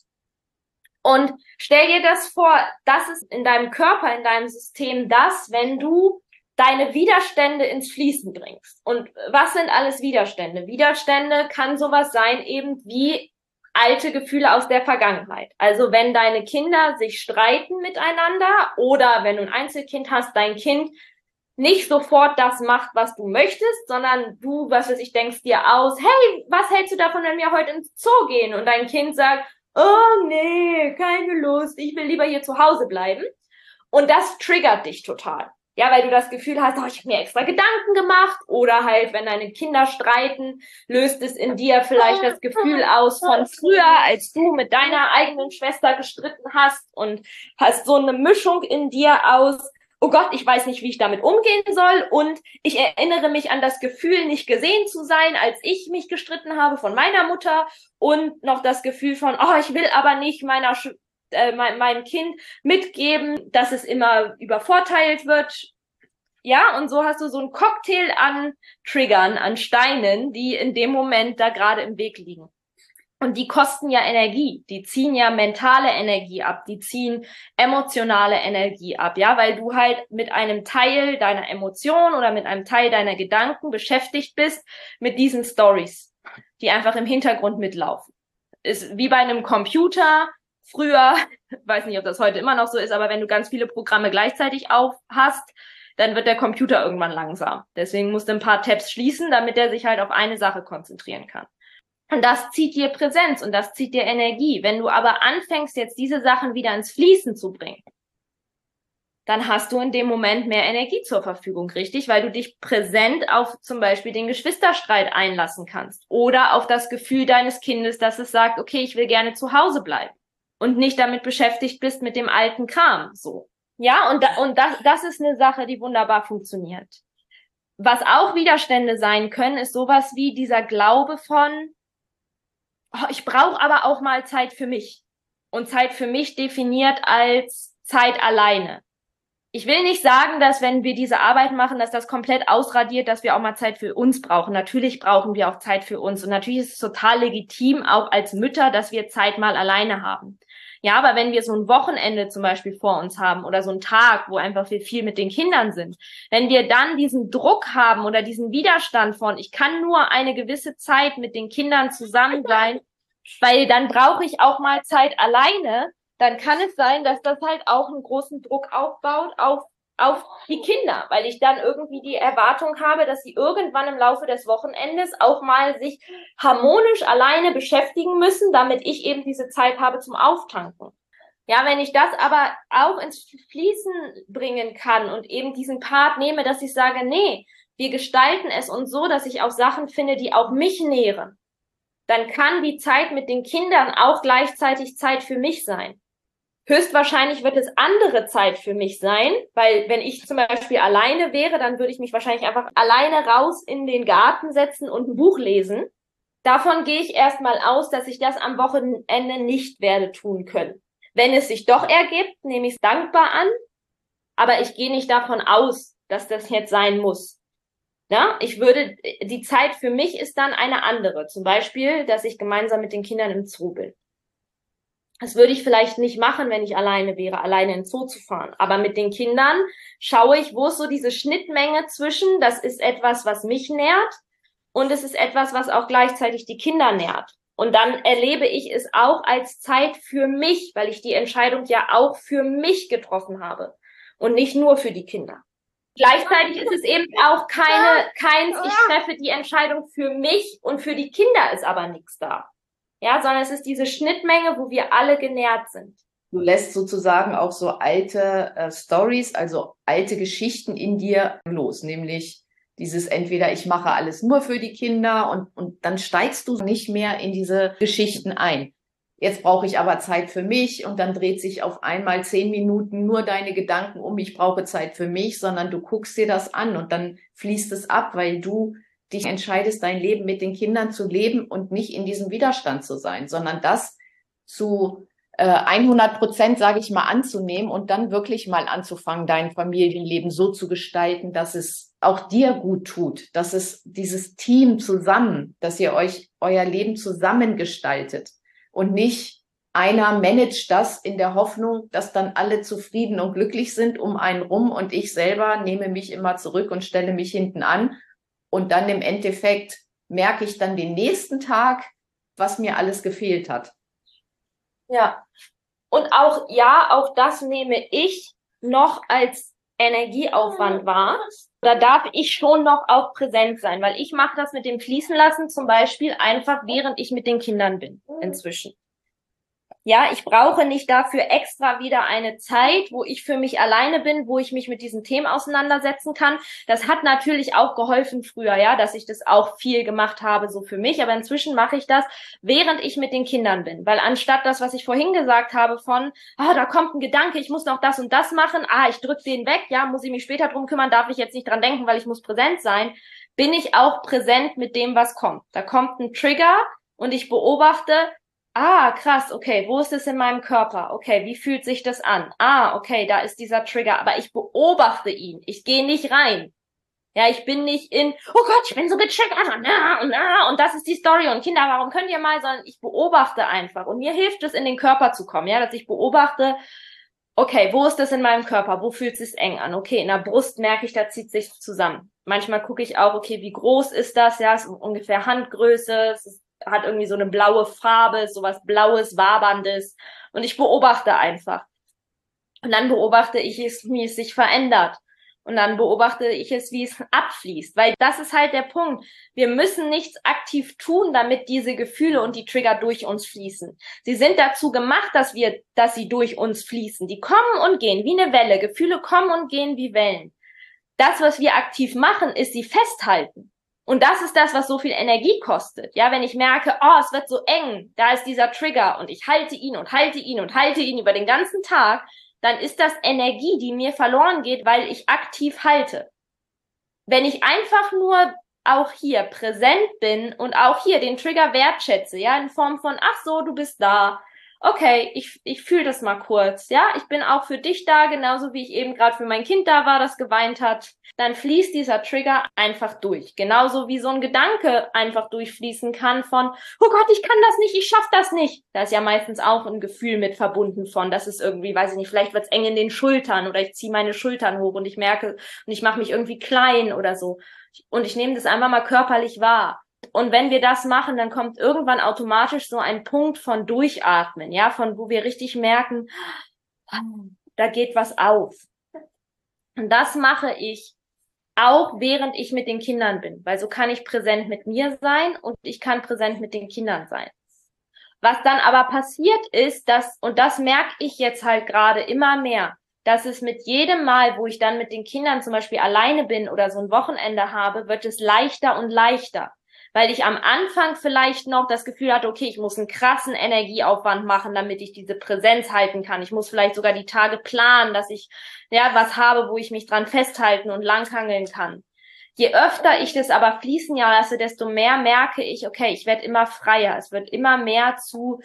A: Und stell dir das vor, das ist in deinem Körper, in deinem System das, wenn du deine Widerstände ins Fließen bringst. Und was sind alles Widerstände? Widerstände kann sowas sein eben wie alte Gefühle aus der Vergangenheit. Also wenn deine Kinder sich streiten miteinander, oder wenn du ein Einzelkind hast, dein Kind nicht sofort das macht, was du möchtest, sondern du, was weiß ich, denkst dir aus, hey, was hältst du davon, wenn wir heute ins Zoo gehen? Und dein Kind sagt, oh nee, keine Lust, ich will lieber hier zu Hause bleiben. Und das triggert dich total. Ja, weil du das Gefühl hast, oh, ich habe mir extra Gedanken gemacht. Oder halt, wenn deine Kinder streiten, löst es in dir vielleicht das Gefühl aus von früher, als du mit deiner eigenen Schwester gestritten hast, und hast so eine Mischung in dir aus, oh Gott, ich weiß nicht, wie ich damit umgehen soll, und ich erinnere mich an das Gefühl, nicht gesehen zu sein, als ich mich gestritten habe von meiner Mutter, und noch das Gefühl von, oh, ich will aber nicht meiner Sch- äh, mein, meinem Kind mitgeben, dass es immer übervorteilt wird. Ja, und so hast du so einen Cocktail an Triggern, an Steinen, die in dem Moment da gerade im Weg liegen. Und die kosten ja Energie, die ziehen ja mentale Energie ab, die ziehen emotionale Energie ab, ja, weil du halt mit einem Teil deiner Emotionen oder mit einem Teil deiner Gedanken beschäftigt bist mit diesen Stories, die einfach im Hintergrund mitlaufen. Ist wie bei einem Computer früher, weiß nicht, ob das heute immer noch so ist, aber wenn du ganz viele Programme gleichzeitig auf hast, dann wird der Computer irgendwann langsam. Deswegen musst du ein paar Tabs schließen, damit er sich halt auf eine Sache konzentrieren kann. Und das zieht dir Präsenz und das zieht dir Energie. Wenn du aber anfängst, jetzt diese Sachen wieder ins Fließen zu bringen, dann hast du in dem Moment mehr Energie zur Verfügung, richtig? Weil du dich präsent auf zum Beispiel den Geschwisterstreit einlassen kannst oder auf das Gefühl deines Kindes, dass es sagt, okay, ich will gerne zu Hause bleiben und nicht damit beschäftigt bist mit dem alten Kram, so. Ja, und, da, und das, das ist eine Sache, die wunderbar funktioniert. Was auch Widerstände sein können, ist sowas wie dieser Glaube von, oh, ich brauche aber auch mal Zeit für mich. Und Zeit für mich definiert als Zeit alleine. Ich will nicht sagen, dass wenn wir diese Arbeit machen, dass das komplett ausradiert, dass wir auch mal Zeit für uns brauchen. Natürlich brauchen wir auch Zeit für uns. Und natürlich ist es total legitim, auch als Mütter, dass wir Zeit mal alleine haben. Ja, aber wenn wir so ein Wochenende zum Beispiel vor uns haben oder so einen Tag, wo einfach wir viel mit den Kindern sind, wenn wir dann diesen Druck haben oder diesen Widerstand von, ich kann nur eine gewisse Zeit mit den Kindern zusammen sein, Weil dann brauche ich auch mal Zeit alleine. Dann kann es sein, dass das halt auch einen großen Druck aufbaut auf, auf die Kinder, weil ich dann irgendwie die Erwartung habe, dass sie irgendwann im Laufe des Wochenendes auch mal sich harmonisch alleine beschäftigen müssen, damit ich eben diese Zeit habe zum Auftanken. Ja, wenn ich das aber auch ins Fließen bringen kann und eben diesen Part nehme, dass ich sage, nee, wir gestalten es uns so, dass ich auch Sachen finde, die auch mich nähren, dann kann die Zeit mit den Kindern auch gleichzeitig Zeit für mich sein. Höchstwahrscheinlich wird es andere Zeit für mich sein, weil wenn ich zum Beispiel alleine wäre, dann würde ich mich wahrscheinlich einfach alleine raus in den Garten setzen und ein Buch lesen. Davon gehe ich erstmal aus, dass ich das am Wochenende nicht werde tun können. Wenn es sich doch ergibt, nehme ich es dankbar an, aber ich gehe nicht davon aus, dass das jetzt sein muss. Ja, ich würde, die Zeit für mich ist dann eine andere. Zum Beispiel, dass ich gemeinsam mit den Kindern im Zoo bin. Das würde ich vielleicht nicht machen, wenn ich alleine wäre, alleine in den Zoo zu fahren. Aber mit den Kindern schaue ich, wo ist so diese Schnittmenge zwischen, das ist etwas, was mich nährt und es ist etwas, was auch gleichzeitig die Kinder nährt. Und dann erlebe ich es auch als Zeit für mich, weil ich die Entscheidung ja auch für mich getroffen habe und nicht nur für die Kinder. Gleichzeitig ist es eben auch keine, keins, ich treffe die Entscheidung für mich und für die Kinder ist aber nichts da. Ja, sondern es ist diese Schnittmenge, wo wir alle genährt sind.
B: Du lässt sozusagen auch so alte äh, Stories, also alte Geschichten in dir los, nämlich dieses entweder ich mache alles nur für die Kinder und, und dann steigst du nicht mehr in diese Geschichten ein. Jetzt brauche ich aber Zeit für mich und dann dreht sich auf einmal zehn Minuten nur deine Gedanken um, ich brauche Zeit für mich, sondern du guckst dir das an und dann fließt es ab, weil du dich entscheidest, dein Leben mit den Kindern zu leben und nicht in diesem Widerstand zu sein, sondern das zu äh, hundert Prozent, sage ich mal, anzunehmen und dann wirklich mal anzufangen, dein Familienleben so zu gestalten, dass es auch dir gut tut, dass es dieses Team zusammen, dass ihr euch euer Leben zusammen gestaltet und nicht einer managt das in der Hoffnung, dass dann alle zufrieden und glücklich sind um einen rum und ich selber nehme mich immer zurück und stelle mich hinten an. Und dann im Endeffekt merke ich dann den nächsten Tag, was mir alles gefehlt hat.
A: Ja. Und auch, ja, auch das nehme ich noch als Energieaufwand wahr. Da darf ich schon noch auch präsent sein, weil ich mache das mit dem Fließen lassen zum Beispiel einfach, während ich mit den Kindern bin, inzwischen. Ja, ich brauche nicht dafür extra wieder eine Zeit, wo ich für mich alleine bin, wo ich mich mit diesen Themen auseinandersetzen kann. Das hat natürlich auch geholfen früher, ja, dass ich das auch viel gemacht habe, so für mich. Aber inzwischen mache ich das, während ich mit den Kindern bin. Weil anstatt das, was ich vorhin gesagt habe von, ah, da kommt ein Gedanke, ich muss noch das und das machen, ah, ich drück den weg, ja, muss ich mich später drum kümmern, darf ich jetzt nicht dran denken, weil ich muss präsent sein, bin ich auch präsent mit dem, was kommt. Da kommt ein Trigger und ich beobachte, ah, krass, okay, wo ist es in meinem Körper? Okay, wie fühlt sich das an? Ah, okay, da ist dieser Trigger, aber ich beobachte ihn. Ich gehe nicht rein. Ja, ich bin nicht in, oh Gott, ich bin so getriggert und, und, und das ist die Story und Kinder, warum könnt ihr mal, sondern ich beobachte einfach und mir hilft es, in den Körper zu kommen, ja, dass ich beobachte, okay, wo ist das in meinem Körper? Wo fühlt es sich eng an? Okay, in der Brust merke ich, da zieht sich zusammen. Manchmal gucke ich auch, okay, wie groß ist das? Ja, es ist ungefähr Handgröße, es ist hat irgendwie so eine blaue Farbe, sowas Blaues, Waberndes. Und ich beobachte einfach. Und dann beobachte ich es, wie es sich verändert. Und dann beobachte ich es, wie es abfließt. Weil das ist halt der Punkt. Wir müssen nichts aktiv tun, damit diese Gefühle und die Trigger durch uns fließen. Sie sind dazu gemacht, dass wir, dass sie durch uns fließen. Die kommen und gehen wie eine Welle. Gefühle kommen und gehen wie Wellen. Das, was wir aktiv machen, ist sie festhalten. Und das ist das, was so viel Energie kostet. Ja, wenn ich merke, oh, es wird so eng, da ist dieser Trigger und ich halte ihn und halte ihn und halte ihn über den ganzen Tag, dann ist das Energie, die mir verloren geht, weil ich aktiv halte. Wenn ich einfach nur auch hier präsent bin und auch hier den Trigger wertschätze, ja, in Form von, ach so, du bist da. Okay, ich ich fühle das mal kurz, ja, ich bin auch für dich da, genauso wie ich eben gerade für mein Kind da war, das geweint hat. Dann fließt dieser Trigger einfach durch. Genauso wie so ein Gedanke einfach durchfließen kann von, oh Gott, ich kann das nicht, ich schaff das nicht. Da ist ja meistens auch ein Gefühl mit verbunden von, das ist irgendwie, weiß ich nicht, vielleicht wird's eng in den Schultern oder ich ziehe meine Schultern hoch und ich merke, und ich mache mich irgendwie klein oder so. Und ich nehme das einfach mal körperlich wahr. Und wenn wir das machen, dann kommt irgendwann automatisch so ein Punkt von Durchatmen, ja, von wo wir richtig merken, da geht was auf. Und das mache ich auch während ich mit den Kindern bin, weil so kann ich präsent mit mir sein und ich kann präsent mit den Kindern sein. Was dann aber passiert ist, dass, und das merke ich jetzt halt gerade immer mehr, dass es mit jedem Mal, wo ich dann mit den Kindern zum Beispiel alleine bin oder so ein Wochenende habe, wird es leichter und leichter. Weil ich am Anfang vielleicht noch das Gefühl hatte, okay, ich muss einen krassen Energieaufwand machen, damit ich diese Präsenz halten kann. Ich muss vielleicht sogar die Tage planen, dass ich ja was habe, wo ich mich dran festhalten und langhangeln kann. Je öfter ich das aber fließen ja lasse, desto mehr merke ich, okay, ich werde immer freier. Es wird immer mehr zu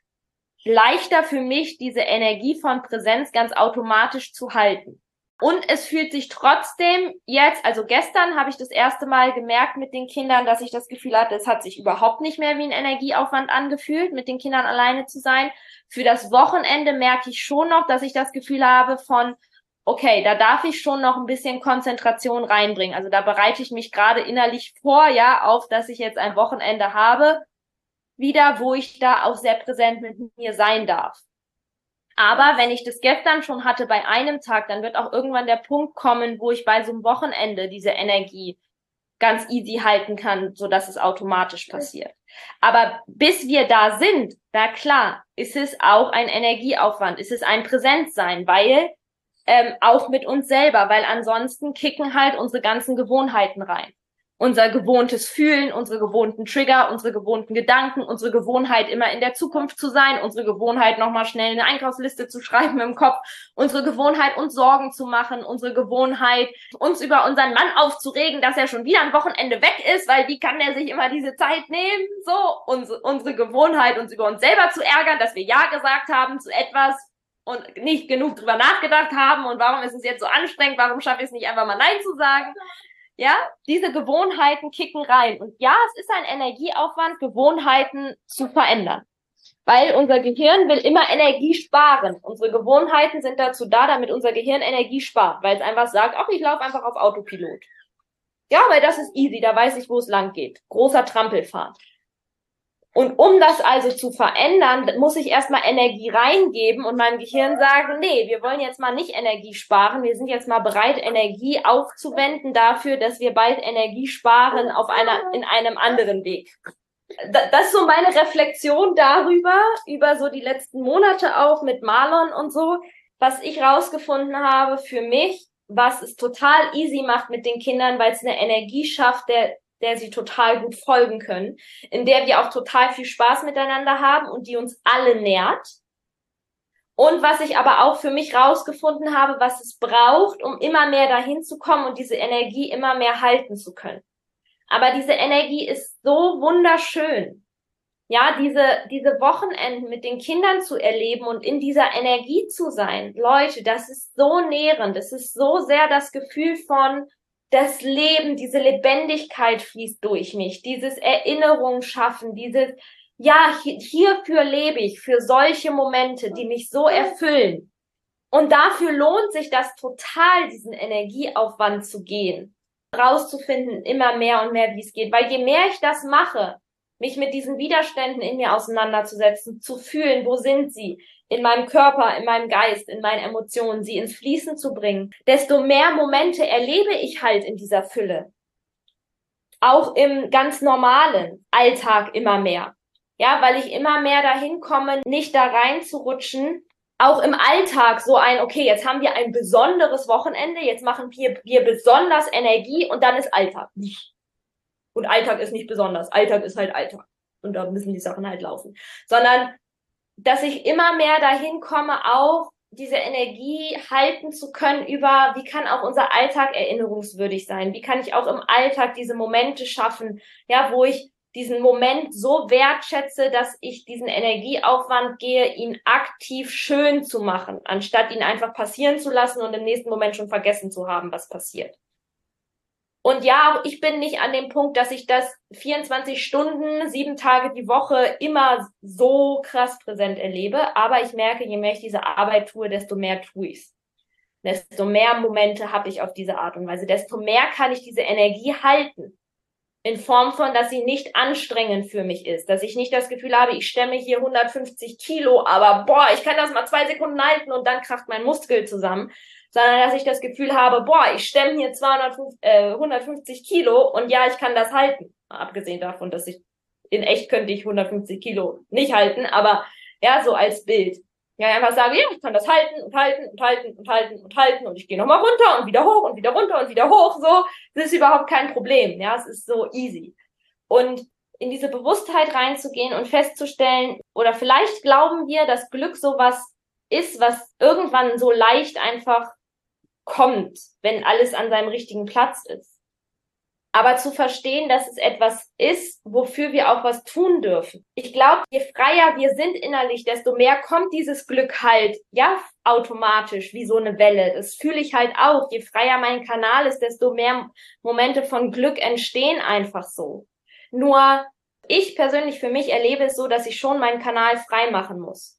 A: leichter für mich, diese Energie von Präsenz ganz automatisch zu halten. Und es fühlt sich trotzdem jetzt, also gestern habe ich das erste Mal gemerkt mit den Kindern, dass ich das Gefühl hatte, es hat sich überhaupt nicht mehr wie ein Energieaufwand angefühlt, mit den Kindern alleine zu sein. Für das Wochenende merke ich schon noch, dass ich das Gefühl habe von, okay, da darf ich schon noch ein bisschen Konzentration reinbringen. Also da bereite ich mich gerade innerlich vor, ja, auf, dass ich jetzt ein Wochenende habe, wieder, wo ich da auch sehr präsent mit mir sein darf. Aber wenn ich das gestern schon hatte bei einem Tag, dann wird auch irgendwann der Punkt kommen, wo ich bei so einem Wochenende diese Energie ganz easy halten kann, so dass es automatisch passiert. Aber bis wir da sind, na klar, ist es auch ein Energieaufwand, ist es ein Präsentsein, weil ähm, auch mit uns selber, weil ansonsten kicken halt unsere ganzen Gewohnheiten rein. Unser gewohntes Fühlen, unsere gewohnten Trigger, unsere gewohnten Gedanken, unsere Gewohnheit, immer in der Zukunft zu sein, unsere Gewohnheit, nochmal schnell eine Einkaufsliste zu schreiben im Kopf, unsere Gewohnheit, uns Sorgen zu machen, unsere Gewohnheit, uns über unseren Mann aufzuregen, dass er schon wieder ein Wochenende weg ist, weil wie kann er sich immer diese Zeit nehmen? So, unsere, unsere Gewohnheit, uns über uns selber zu ärgern, dass wir Ja gesagt haben zu etwas und nicht genug drüber nachgedacht haben und warum ist es jetzt so anstrengend, warum schaffe ich es nicht einfach mal Nein zu sagen? Ja, diese Gewohnheiten kicken rein. Und ja, es ist ein Energieaufwand, Gewohnheiten zu verändern. Weil unser Gehirn will immer Energie sparen. Unsere Gewohnheiten sind dazu da, damit unser Gehirn Energie spart. Weil es einfach sagt, ach, ich laufe einfach auf Autopilot. Ja, weil das ist easy, da weiß ich, wo es lang geht. Großer Trampelfahrt. Und um das also zu verändern, muss ich erstmal Energie reingeben und meinem Gehirn sagen, nee, wir wollen jetzt mal nicht Energie sparen, wir sind jetzt mal bereit, Energie aufzuwenden dafür, dass wir bald Energie sparen auf einer, in einem anderen Weg. Das ist so meine Reflexion darüber, über so die letzten Monate auch mit Marlon und so, was ich rausgefunden habe für mich, was es total easy macht mit den Kindern, weil es eine Energie schafft, der der sie total gut folgen können, in der wir auch total viel Spaß miteinander haben und die uns alle nährt. Und was ich aber auch für mich rausgefunden habe, was es braucht, um immer mehr dahin zu kommen und diese Energie immer mehr halten zu können. Aber diese Energie ist so wunderschön. Ja, diese, diese Wochenenden mit den Kindern zu erleben und in dieser Energie zu sein. Leute, das ist so nährend. Das ist so sehr das Gefühl von, das Leben, diese Lebendigkeit fließt durch mich, dieses Erinnerung schaffen, dieses, ja, hierfür lebe ich, für solche Momente, die mich so erfüllen. Und dafür lohnt sich das total, diesen Energieaufwand zu gehen, rauszufinden, immer mehr und mehr, wie es geht. Weil je mehr ich das mache, mich mit diesen Widerständen in mir auseinanderzusetzen, zu fühlen, wo sind sie, in meinem Körper, in meinem Geist, in meinen Emotionen, sie ins Fließen zu bringen, desto mehr Momente erlebe ich halt in dieser Fülle. Auch im ganz normalen Alltag immer mehr. Ja, weil ich immer mehr dahin komme, nicht da reinzurutschen, auch im Alltag so ein, okay, jetzt haben wir ein besonderes Wochenende, jetzt machen wir, wir besonders Energie und dann ist Alltag. Und Alltag ist nicht besonders. Alltag ist halt Alltag. Und da müssen die Sachen halt laufen. Sondern, dass ich immer mehr dahin komme, auch diese Energie halten zu können über, wie kann auch unser Alltag erinnerungswürdig sein? Wie kann ich auch im Alltag diese Momente schaffen, ja, wo ich diesen Moment so wertschätze, dass ich diesen Energieaufwand gehe, ihn aktiv schön zu machen, anstatt ihn einfach passieren zu lassen und im nächsten Moment schon vergessen zu haben, was passiert. Und ja, ich bin nicht an dem Punkt, dass ich das vierundzwanzig Stunden, sieben Tage die Woche immer so krass präsent erlebe. Aber ich merke, je mehr ich diese Arbeit tue, desto mehr tue ich's. Desto mehr Momente habe ich auf diese Art und Weise. Desto mehr kann ich diese Energie halten. In Form von, dass sie nicht anstrengend für mich ist, dass ich nicht das Gefühl habe, ich stemme hier hundertfünfzig Kilo, aber boah, ich kann das mal zwei Sekunden halten und dann kracht mein Muskel zusammen, sondern dass ich das Gefühl habe, boah, ich stemme hier zweihundertfünfzig, äh, hundertfünfzig Kilo und ja, ich kann das halten. Mal abgesehen davon, dass ich, in echt könnte ich hundertfünfzig Kilo nicht halten, aber ja, so als Bild. Ja, einfach sagen, ja, ich kann das halten und halten und halten und halten und halten und ich gehe nochmal runter und wieder hoch und wieder runter und wieder hoch, so. Das ist überhaupt kein Problem, ja, es ist so easy. Und in diese Bewusstheit reinzugehen und festzustellen, oder vielleicht glauben wir, dass Glück sowas ist, was irgendwann so leicht einfach kommt, wenn alles an seinem richtigen Platz ist. Aber zu verstehen, dass es etwas ist, wofür wir auch was tun dürfen. Ich glaube, je freier wir sind innerlich, desto mehr kommt dieses Glück halt, ja, automatisch, wie so eine Welle. Das fühle ich halt auch. Je freier mein Kanal ist, desto mehr Momente von Glück entstehen einfach so. Nur ich persönlich für mich erlebe es so, dass ich schon meinen Kanal frei machen muss.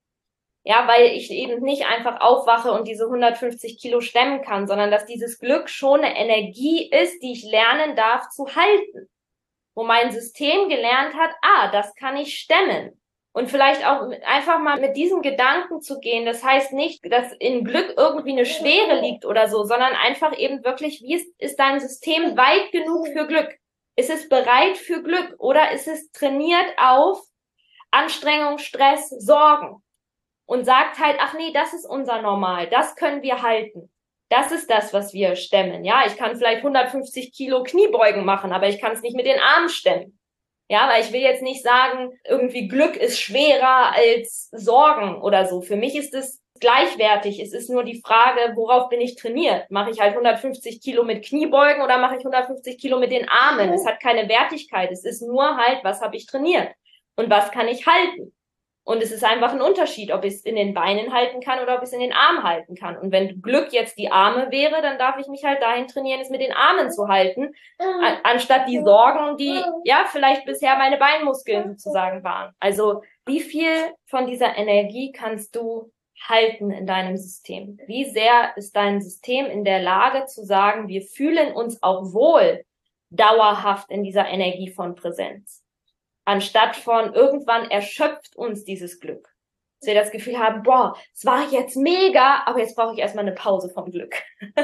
A: Ja, weil ich eben nicht einfach aufwache und diese hundertfünfzig Kilo stemmen kann, sondern dass dieses Glück schon eine Energie ist, die ich lernen darf zu halten. Wo mein System gelernt hat, ah, das kann ich stemmen. Und vielleicht auch einfach mal mit diesem Gedanken zu gehen. Das heißt nicht, dass in Glück irgendwie eine Schwere liegt oder so, sondern einfach eben wirklich, wie ist, ist dein System weit genug für Glück? Ist es bereit für Glück oder ist es trainiert auf Anstrengung, Stress, Sorgen? Und sagt halt, ach nee, das ist unser Normal, das können wir halten. Das ist das, was wir stemmen. Ja, ich kann vielleicht hundertfünfzig Kilo Kniebeugen machen, aber ich kann es nicht mit den Armen stemmen. Ja, weil ich will jetzt nicht sagen, irgendwie Glück ist schwerer als Sorgen oder so. Für mich ist es gleichwertig. Es ist nur die Frage, worauf bin ich trainiert? Mache ich halt hundertfünfzig Kilo mit Kniebeugen oder mache ich hundertfünfzig Kilo mit den Armen? Es hat keine Wertigkeit. Es ist nur halt, was habe ich trainiert? Und was kann ich halten? Und es ist einfach ein Unterschied, ob ich es in den Beinen halten kann oder ob ich es in den Armen halten kann. Und wenn Glück jetzt die Arme wäre, dann darf ich mich halt dahin trainieren, es mit den Armen zu halten, an, anstatt die Sorgen, die ja vielleicht bisher meine Beinmuskeln sozusagen waren. Also wie viel von dieser Energie kannst du halten in deinem System? Wie sehr ist dein System in der Lage zu sagen, wir fühlen uns auch wohl dauerhaft in dieser Energie von Präsenz? Anstatt von irgendwann erschöpft uns dieses Glück. Dass wir das Gefühl haben, boah, es war jetzt mega, aber jetzt brauche ich erstmal eine Pause vom Glück.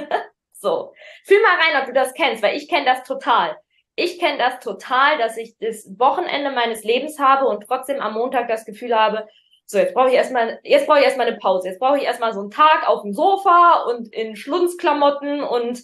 A: So, fühl mal rein, ob du das kennst, weil ich kenne das total. Ich kenne das total, dass ich das Wochenende meines Lebens habe und trotzdem am Montag das Gefühl habe, so, jetzt brauche ich erstmal, jetzt brauche ich erstmal eine Pause. Jetzt brauche ich erstmal so einen Tag auf dem Sofa und in Schlunzklamotten und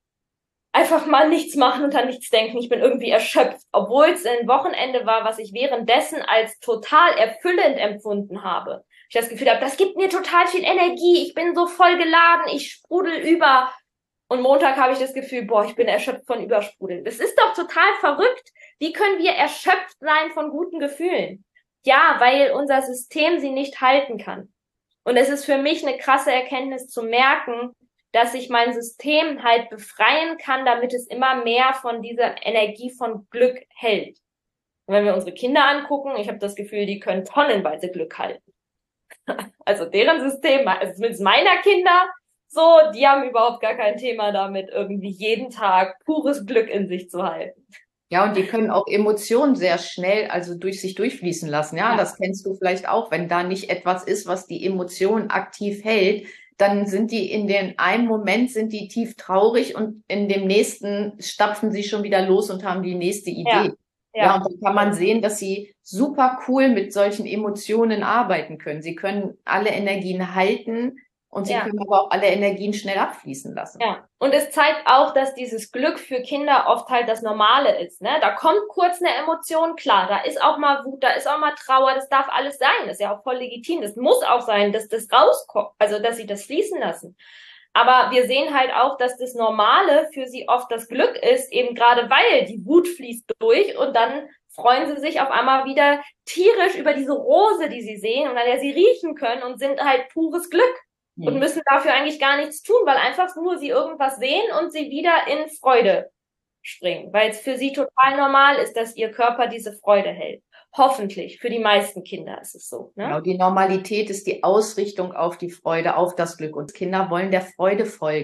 A: einfach mal nichts machen und an nichts denken. Ich bin irgendwie erschöpft, obwohl es ein Wochenende war, was ich währenddessen als total erfüllend empfunden habe. Ich das Gefühl habe, das gibt mir total viel Energie. Ich bin so voll geladen, ich sprudel über. Und Montag habe ich das Gefühl, boah, ich bin erschöpft von Übersprudeln. Das ist doch total verrückt. Wie können wir erschöpft sein von guten Gefühlen? Ja, weil unser System sie nicht halten kann. Und es ist für mich eine krasse Erkenntnis zu merken, dass ich mein System halt befreien kann, damit es immer mehr von dieser Energie von Glück hält. Und wenn wir unsere Kinder angucken, ich habe das Gefühl, die können tonnenweise Glück halten. Also deren System, also zumindest meiner Kinder, so, die haben überhaupt gar kein Thema damit, irgendwie jeden Tag pures Glück in sich zu halten.
B: Ja, und die können auch Emotionen sehr schnell, also durch sich durchfließen lassen. Ja,
A: Ja.
B: Das kennst du vielleicht auch, wenn da nicht etwas ist, was die Emotionen aktiv hält, dann sind die in den einen Moment sind die tief traurig und in dem nächsten stapfen sie schon wieder los und haben die nächste Idee.
A: Ja,
B: ja.
A: ja.
B: Und dann kann man sehen, dass sie super cool mit solchen Emotionen arbeiten können. Sie können alle Energien halten und sie
A: Ja.
B: können aber auch alle Energien schnell abfließen lassen.
A: Ja, und es zeigt auch, dass dieses Glück für Kinder oft halt das Normale ist, ne? Da kommt kurz eine Emotion, klar, da ist auch mal Wut, da ist auch mal Trauer, das darf alles sein, das ist ja auch voll legitim, das muss auch sein, dass das rauskommt, also dass sie das fließen lassen. Aber wir sehen halt auch, dass das Normale für sie oft das Glück ist, eben gerade weil die Wut fließt durch und dann freuen sie sich auf einmal wieder tierisch über diese Rose, die sie sehen und an der sie riechen können und sind halt pures Glück. Und müssen dafür eigentlich gar nichts tun, weil einfach nur sie irgendwas sehen und sie wieder in Freude springen, weil es für sie total normal ist, dass ihr Körper diese Freude hält. Hoffentlich, für die meisten Kinder ist es so. Ne?
B: Genau, die Normalität ist die Ausrichtung auf die Freude, auf das Glück. Und Kinder wollen der Freude folgen.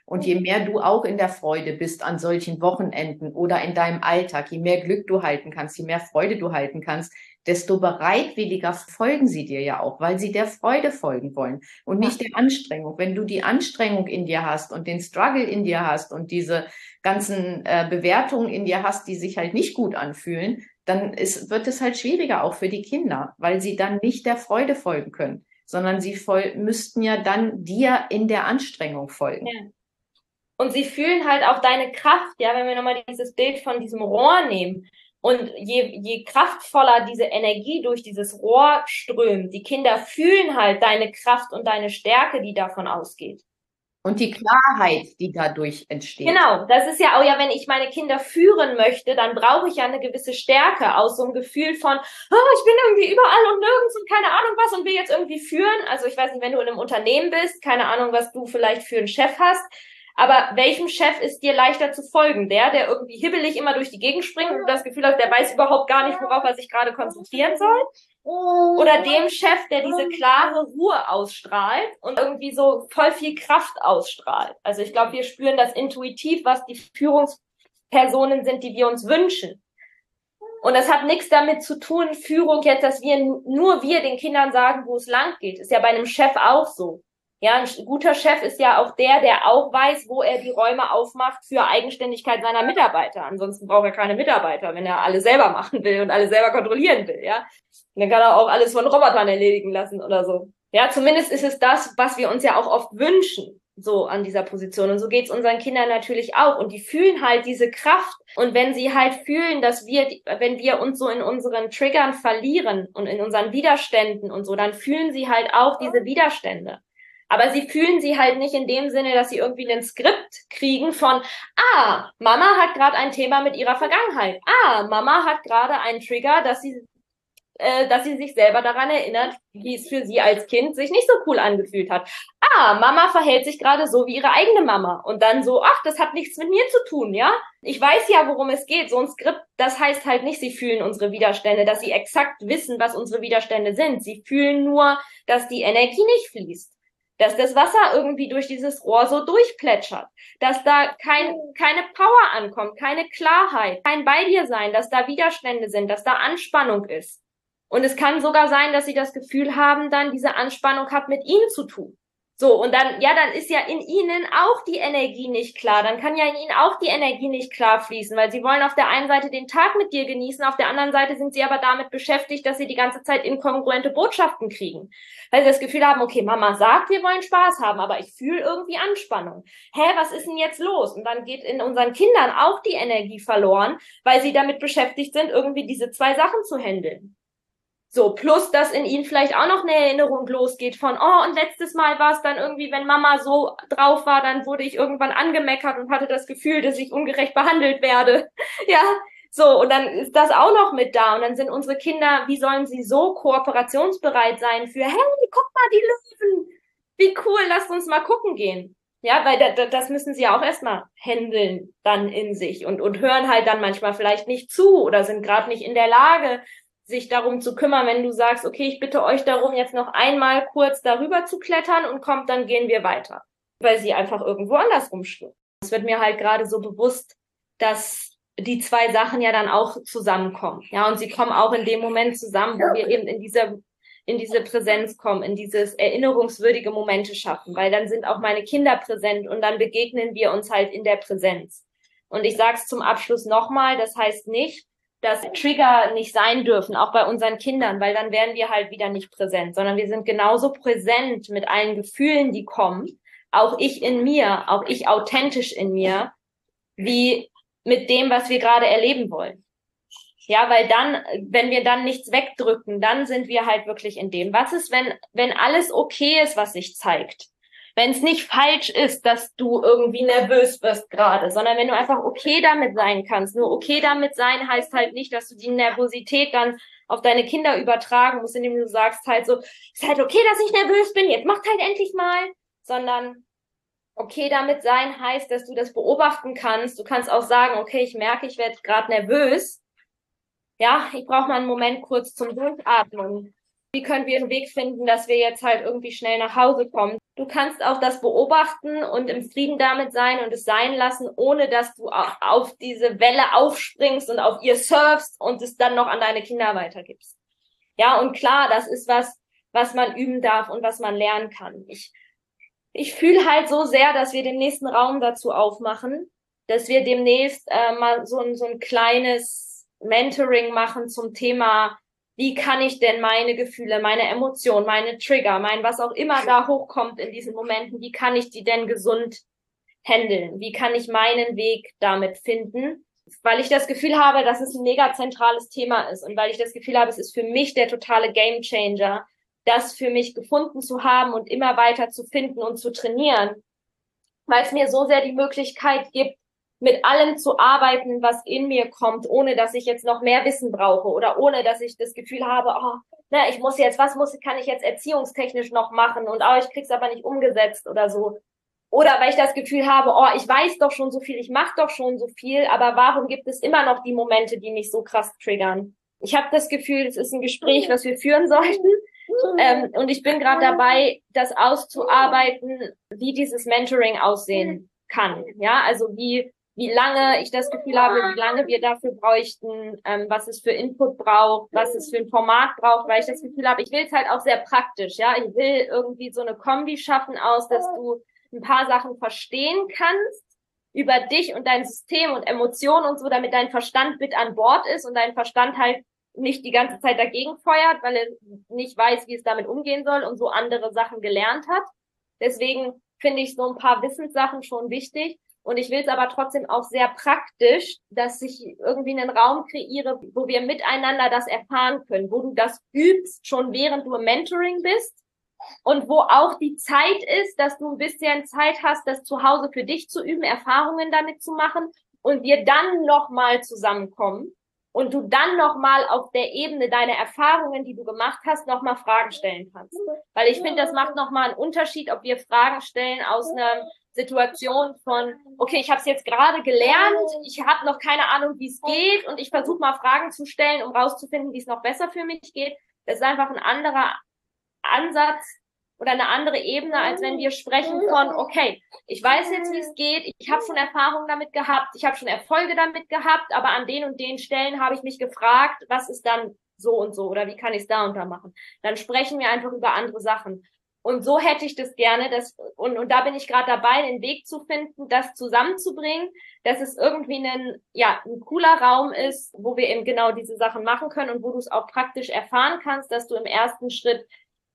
B: Und je mehr du auch in der Freude bist an solchen Wochenenden oder in deinem Alltag, je mehr Glück du halten kannst, je mehr Freude du halten kannst, desto bereitwilliger folgen sie dir ja auch, weil sie der Freude folgen wollen und nicht der Anstrengung. Wenn du die Anstrengung in dir hast und den Struggle in dir hast und diese ganzen äh, Bewertungen in dir hast, die sich halt nicht gut anfühlen, dann ist, wird es halt schwieriger auch für die Kinder, weil sie dann nicht der Freude folgen können, sondern sie voll, müssten ja dann dir in der Anstrengung folgen.
A: Ja. Und sie fühlen halt auch deine Kraft, ja, wenn wir nochmal dieses Bild von diesem Rohr nehmen. Und je, je kraftvoller diese Energie durch dieses Rohr strömt, die Kinder fühlen halt deine Kraft und deine Stärke, die davon ausgeht.
B: Und die Klarheit, die dadurch entsteht.
A: Genau, das ist ja auch ja, wenn ich meine Kinder führen möchte, dann brauche ich ja eine gewisse Stärke aus so einem Gefühl von, oh, ich bin irgendwie überall und nirgends und keine Ahnung was und will jetzt irgendwie führen. Also ich weiß nicht, wenn du in einem Unternehmen bist, keine Ahnung, was du vielleicht für einen Chef hast, aber welchem Chef ist dir leichter zu folgen? Der, der irgendwie hibbelig immer durch die Gegend springt und du das Gefühl hast, der weiß überhaupt gar nicht, worauf er sich gerade konzentrieren soll? Oder dem Chef, der diese klare Ruhe ausstrahlt und irgendwie so voll viel Kraft ausstrahlt? Also ich glaube, wir spüren das intuitiv, was die Führungspersonen sind, die wir uns wünschen. Und das hat nichts damit zu tun, Führung jetzt, dass wir nur wir den Kindern sagen, wo es lang geht. Ist ja bei einem Chef auch so. Ja, ein guter Chef ist ja auch der, der auch weiß, wo er die Räume aufmacht für Eigenständigkeit seiner Mitarbeiter. Ansonsten braucht er keine Mitarbeiter, wenn er alles selber machen will und alles selber kontrollieren will, ja. Und dann kann er auch alles von Robotern erledigen lassen oder so. Ja, zumindest ist es das, was wir uns ja auch oft wünschen, so an dieser Position. Und so geht's unseren Kindern natürlich auch. Und die fühlen halt diese Kraft. Und wenn sie halt fühlen, dass wir, wenn wir uns so in unseren Triggern verlieren und in unseren Widerständen und so, dann fühlen sie halt auch diese Widerstände. Aber sie fühlen sie halt nicht in dem Sinne, dass sie irgendwie ein Skript kriegen von, ah, Mama hat gerade ein Thema mit ihrer Vergangenheit. Ah, Mama hat gerade einen Trigger, dass sie, äh, dass sie sich selber daran erinnert, wie es für sie als Kind sich nicht so cool angefühlt hat. Ah, Mama verhält sich gerade so wie ihre eigene Mama. Und dann so, ach, das hat nichts mit mir zu tun, ja? Ich weiß ja, worum es geht. So ein Skript, das heißt halt nicht, sie fühlen unsere Widerstände, dass sie exakt wissen, was unsere Widerstände sind. Sie fühlen nur, dass die Energie nicht fließt. Dass das Wasser irgendwie durch dieses Rohr so durchplätschert, dass da kein, keine Power ankommt, keine Klarheit, kein bei dir sein, dass da Widerstände sind, dass da Anspannung ist. Und es kann sogar sein, dass sie das Gefühl haben, dann diese Anspannung hat mit ihnen zu tun. So, und dann, ja, dann ist ja in ihnen auch die Energie nicht klar. Dann kann ja in ihnen auch die Energie nicht klar fließen, weil sie wollen auf der einen Seite den Tag mit dir genießen, auf der anderen Seite sind sie aber damit beschäftigt, dass sie die ganze Zeit inkongruente Botschaften kriegen. Weil sie das Gefühl haben, okay, Mama sagt, wir wollen Spaß haben, aber ich fühle irgendwie Anspannung. Hä, was ist denn jetzt los? Und dann geht in unseren Kindern auch die Energie verloren, weil sie damit beschäftigt sind, irgendwie diese zwei Sachen zu handeln. So, plus, dass in ihnen vielleicht auch noch eine Erinnerung losgeht von, oh, und letztes Mal war es dann irgendwie, wenn Mama so drauf war, dann wurde ich irgendwann angemeckert und hatte das Gefühl, dass ich ungerecht behandelt werde. Ja, so, und dann ist das auch noch mit da. Und dann sind unsere Kinder, wie sollen sie so kooperationsbereit sein für, hey, guck mal, die Löwen, wie cool, lasst uns mal gucken gehen. Ja, weil da, das müssen sie ja auch erstmal handeln dann in sich und, und hören halt dann manchmal vielleicht nicht zu oder sind gerade nicht in der Lage, sich darum zu kümmern, wenn du sagst, okay, ich bitte euch darum, jetzt noch einmal kurz darüber zu klettern und kommt, dann gehen wir weiter. Weil sie einfach irgendwo anders rumschwimmen. Es wird mir halt gerade so bewusst, dass die zwei Sachen ja dann auch zusammenkommen. Ja, und sie kommen auch in dem Moment zusammen, wo wir eben in dieser, in diese Präsenz kommen, in dieses erinnerungswürdige Momente schaffen, weil dann sind auch meine Kinder präsent und dann begegnen wir uns halt in der Präsenz. Und ich sage es zum Abschluss nochmal, das heißt nicht, dass Trigger nicht sein dürfen, auch bei unseren Kindern, weil dann wären wir halt wieder nicht präsent, sondern wir sind genauso präsent mit allen Gefühlen, die kommen, auch ich in mir, auch ich authentisch in mir, wie mit dem, was wir gerade erleben wollen. Ja, weil dann, wenn wir dann nichts wegdrücken, dann sind wir halt wirklich in dem. Was ist, wenn, wenn alles okay ist, was sich zeigt? Wenn es nicht falsch ist, dass du irgendwie nervös wirst gerade, sondern wenn du einfach okay damit sein kannst. Nur okay damit sein heißt halt nicht, dass du die Nervosität dann auf deine Kinder übertragen musst, indem du sagst halt so, ist halt okay, dass ich nervös bin, jetzt macht halt endlich mal, sondern okay damit sein heißt, dass du das beobachten kannst. Du kannst auch sagen, okay, ich merke, ich werde gerade nervös. Ja, ich brauche mal einen Moment kurz zum Durchatmen. Wie können wir einen Weg finden, dass wir jetzt halt irgendwie schnell nach Hause kommen? Du kannst auch das beobachten und im Frieden damit sein und es sein lassen, ohne dass du auf diese Welle aufspringst und auf ihr surfst und es dann noch an deine Kinder weitergibst. Ja, und klar, das ist was, was man üben darf und was man lernen kann. Ich, ich fühle halt so sehr, dass wir den nächsten Raum dazu aufmachen, dass wir demnächst äh, mal so ein, so ein kleines Mentoring machen zum Thema, wie kann ich denn meine Gefühle, meine Emotionen, meine Trigger, mein was auch immer da hochkommt in diesen Momenten, wie kann ich die denn gesund handeln? Wie kann ich meinen Weg damit finden? Weil ich das Gefühl habe, dass es ein mega zentrales Thema ist und weil ich das Gefühl habe, es ist für mich der totale Gamechanger, das für mich gefunden zu haben und immer weiter zu finden und zu trainieren, weil es mir so sehr die Möglichkeit gibt, mit allem zu arbeiten, was in mir kommt, ohne dass ich jetzt noch mehr Wissen brauche oder ohne dass ich das Gefühl habe, oh, na, ich muss jetzt, was muss, kann ich jetzt erziehungstechnisch noch machen und oh, ich krieg's aber nicht umgesetzt oder so. Oder weil ich das Gefühl habe, oh, ich weiß doch schon so viel, ich mache doch schon so viel, aber warum gibt es immer noch die Momente, die mich so krass triggern? Ich habe das Gefühl, es ist ein Gespräch, was wir führen sollten. Ähm, und ich bin gerade dabei, das auszuarbeiten, wie dieses Mentoring aussehen kann. Ja, also wie wie lange ich das Gefühl habe, wie lange wir dafür bräuchten, ähm, was es für Input braucht, was es für ein Format braucht, weil ich das Gefühl habe, ich will es halt auch sehr praktisch. Ja, ich will irgendwie so eine Kombi schaffen aus, dass du ein paar Sachen verstehen kannst über dich und dein System und Emotionen und so, damit dein Verstand mit an Bord ist und dein Verstand halt nicht die ganze Zeit dagegen feuert, weil er nicht weiß, wie es damit umgehen soll und so andere Sachen gelernt hat. Deswegen finde ich so ein paar Wissenssachen schon wichtig. Und ich will es aber trotzdem auch sehr praktisch, dass ich irgendwie einen Raum kreiere, wo wir miteinander das erfahren können, wo du das übst, schon während du im Mentoring bist. Und wo auch die Zeit ist, dass du ein bisschen Zeit hast, das zu Hause für dich zu üben, Erfahrungen damit zu machen und wir dann nochmal zusammenkommen und du dann nochmal auf der Ebene deiner Erfahrungen, die du gemacht hast, nochmal Fragen stellen kannst. Weil ich finde, das macht nochmal einen Unterschied, ob wir Fragen stellen aus einer Situation von, okay, ich habe es jetzt gerade gelernt, ich habe noch keine Ahnung, wie es geht und ich versuche mal Fragen zu stellen, um rauszufinden, wie es noch besser für mich geht. Das ist einfach ein anderer Ansatz oder eine andere Ebene, als wenn wir sprechen von, okay, ich weiß jetzt, wie es geht, ich habe schon Erfahrungen damit gehabt, ich habe schon Erfolge damit gehabt, aber an den und den Stellen habe ich mich gefragt, was ist dann so und so oder wie kann ich es da und da machen. Dann sprechen wir einfach über andere Sachen. Und so hätte ich das gerne, das, und, und da bin ich gerade dabei, den Weg zu finden, das zusammenzubringen, dass es irgendwie ein, ja, ein cooler Raum ist, wo wir eben genau diese Sachen machen können und wo du es auch praktisch erfahren kannst, dass du im ersten Schritt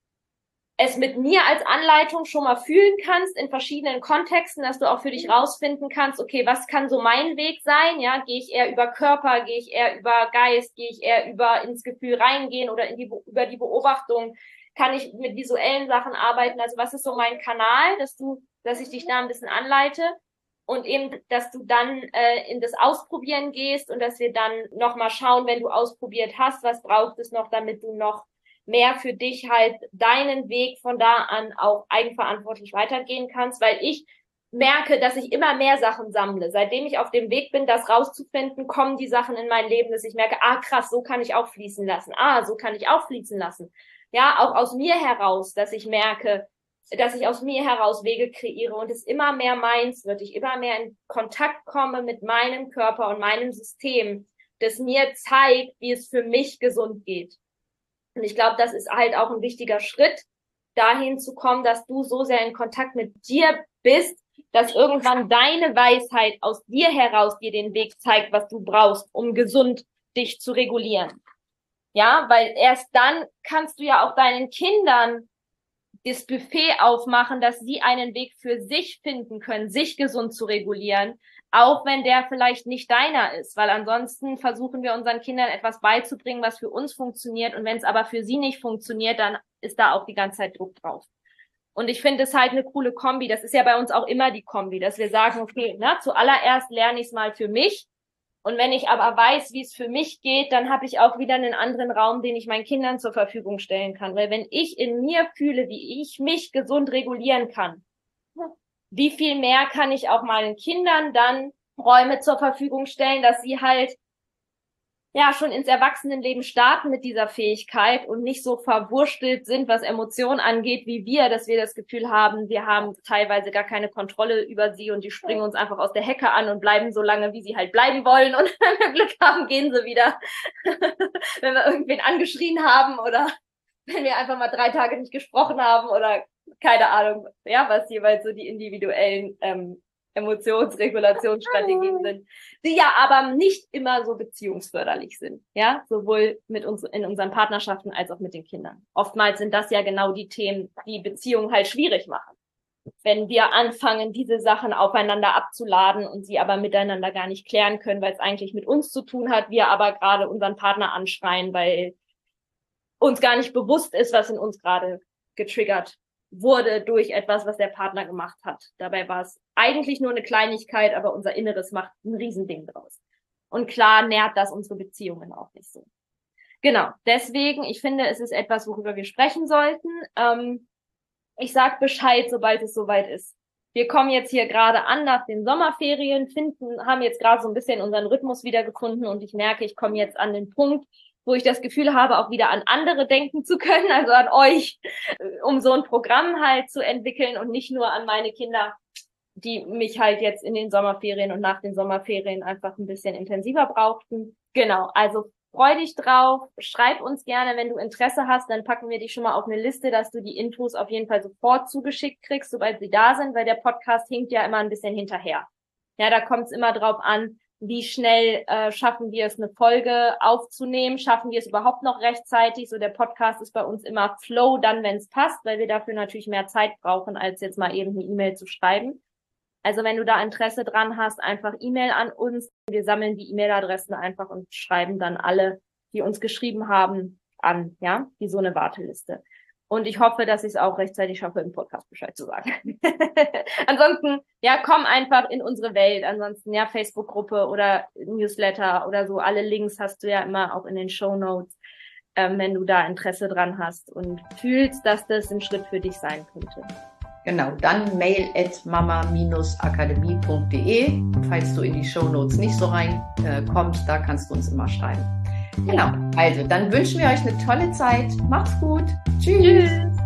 A: es mit mir als Anleitung schon mal fühlen kannst in verschiedenen Kontexten, dass du auch für dich rausfinden kannst, okay, was kann so mein Weg sein? Ja, gehe ich eher über Körper, gehe ich eher über Geist, gehe ich eher über ins Gefühl reingehen oder in die, über die Beobachtung? Kann ich mit visuellen Sachen arbeiten? Also was ist so mein Kanal, dass du, dass ich dich da ein bisschen anleite und eben, dass du dann äh, in das Ausprobieren gehst und dass wir dann nochmal schauen, wenn du ausprobiert hast, was braucht es noch, damit du noch mehr für dich halt deinen Weg von da an auch eigenverantwortlich weitergehen kannst, weil ich merke, dass ich immer mehr Sachen sammle. Seitdem ich auf dem Weg bin, das rauszufinden, kommen die Sachen in mein Leben, dass ich merke, ah krass, so kann ich auch fließen lassen. Ah, so kann ich auch fließen lassen. Ja, auch aus mir heraus, dass ich merke, dass ich aus mir heraus Wege kreiere und es immer mehr meins wird. Ich immer mehr in Kontakt komme mit meinem Körper und meinem System, das mir zeigt, wie es für mich gesund geht. Und ich glaube, das ist halt auch ein wichtiger Schritt, dahin zu kommen, dass du so sehr in Kontakt mit dir bist, dass irgendwann deine Weisheit aus dir heraus dir den Weg zeigt, was du brauchst, um gesund dich zu regulieren. Ja, weil erst dann kannst du ja auch deinen Kindern das Buffet aufmachen, dass sie einen Weg für sich finden können, sich gesund zu regulieren, auch wenn der vielleicht nicht deiner ist, weil ansonsten versuchen wir unseren Kindern etwas beizubringen, was für uns funktioniert und wenn es aber für sie nicht funktioniert, dann ist da auch die ganze Zeit Druck drauf. Und ich finde es halt eine coole Kombi, das ist ja bei uns auch immer die Kombi, dass wir sagen, okay, na, zuallererst lerne ich es mal für mich und wenn ich aber weiß, wie es für mich geht, dann habe ich auch wieder einen anderen Raum, den ich meinen Kindern zur Verfügung stellen kann, weil wenn ich in mir fühle, wie ich mich gesund regulieren kann, wie viel mehr kann ich auch meinen Kindern dann Räume zur Verfügung stellen, dass sie halt ja, schon ins Erwachsenenleben starten mit dieser Fähigkeit und nicht so verwurstelt sind, was Emotionen angeht, wie wir, dass wir das Gefühl haben, wir haben teilweise gar keine Kontrolle über sie und die springen uns einfach aus der Hecke an und bleiben so lange, wie sie halt bleiben wollen und wenn wir Glück haben, gehen sie wieder, wenn wir irgendwen angeschrien haben oder wenn wir einfach mal drei Tage nicht gesprochen haben oder keine Ahnung, ja, was jeweils so die individuellen ähm, Emotionsregulationsstrategien sind, die ja aber nicht immer so beziehungsförderlich sind, ja, sowohl mit uns in unseren Partnerschaften als auch mit den Kindern. Oftmals sind das ja genau die Themen, die Beziehungen halt schwierig machen. Wenn wir anfangen, diese Sachen aufeinander abzuladen und sie aber miteinander gar nicht klären können, weil es eigentlich mit uns zu tun hat, wir aber gerade unseren Partner anschreien, weil uns gar nicht bewusst ist, was in uns gerade getriggert wurde durch etwas, was der Partner gemacht hat. Dabei war es eigentlich nur eine Kleinigkeit, aber unser Inneres macht ein Riesending draus. Und klar nährt das unsere Beziehungen auch nicht so. Genau, deswegen, ich finde, es ist etwas, worüber wir sprechen sollten. Ähm, ich sag Bescheid, sobald es soweit ist. Wir kommen jetzt hier gerade an nach den Sommerferien, finden, haben jetzt gerade so ein bisschen unseren Rhythmus wiedergefunden und ich merke, ich komme jetzt an den Punkt, wo ich das Gefühl habe, auch wieder an andere denken zu können, also an euch, um so ein Programm halt zu entwickeln und nicht nur an meine Kinder, die mich halt jetzt in den Sommerferien und nach den Sommerferien einfach ein bisschen intensiver brauchten. Genau, also freu dich drauf, schreib uns gerne, wenn du Interesse hast, dann packen wir dich schon mal auf eine Liste, dass du die Infos auf jeden Fall sofort zugeschickt kriegst, sobald sie da sind, weil der Podcast hinkt ja immer ein bisschen hinterher. Ja, da kommt es immer drauf an, wie schnell äh, schaffen wir es, eine Folge aufzunehmen, schaffen wir es überhaupt noch rechtzeitig, so der Podcast ist bei uns immer Flow, dann wenn es passt, weil wir dafür natürlich mehr Zeit brauchen, als jetzt mal eben eine E-Mail zu schreiben. Also wenn du da Interesse dran hast, einfach E-Mail an uns, wir sammeln die E-Mail-Adressen einfach und schreiben dann alle, die uns geschrieben haben, an, ja, wie so eine Warteliste. Und ich hoffe, dass ich es auch rechtzeitig schaffe, im Podcast Bescheid zu sagen. Ansonsten, ja, komm einfach in unsere Welt. Ansonsten, ja, Facebook-Gruppe oder Newsletter oder so. Alle Links hast du ja immer auch in den Shownotes, ähm, wenn du da Interesse dran hast und fühlst, dass das ein Schritt für dich sein könnte.
B: Genau, dann mail at mama Bindestrich akademie punkt de. Falls du in die Shownotes nicht so reinkommst, äh, da kannst du uns immer schreiben. Genau, also dann wünschen wir euch eine tolle Zeit. Macht's gut. Tschüss. Tschüss.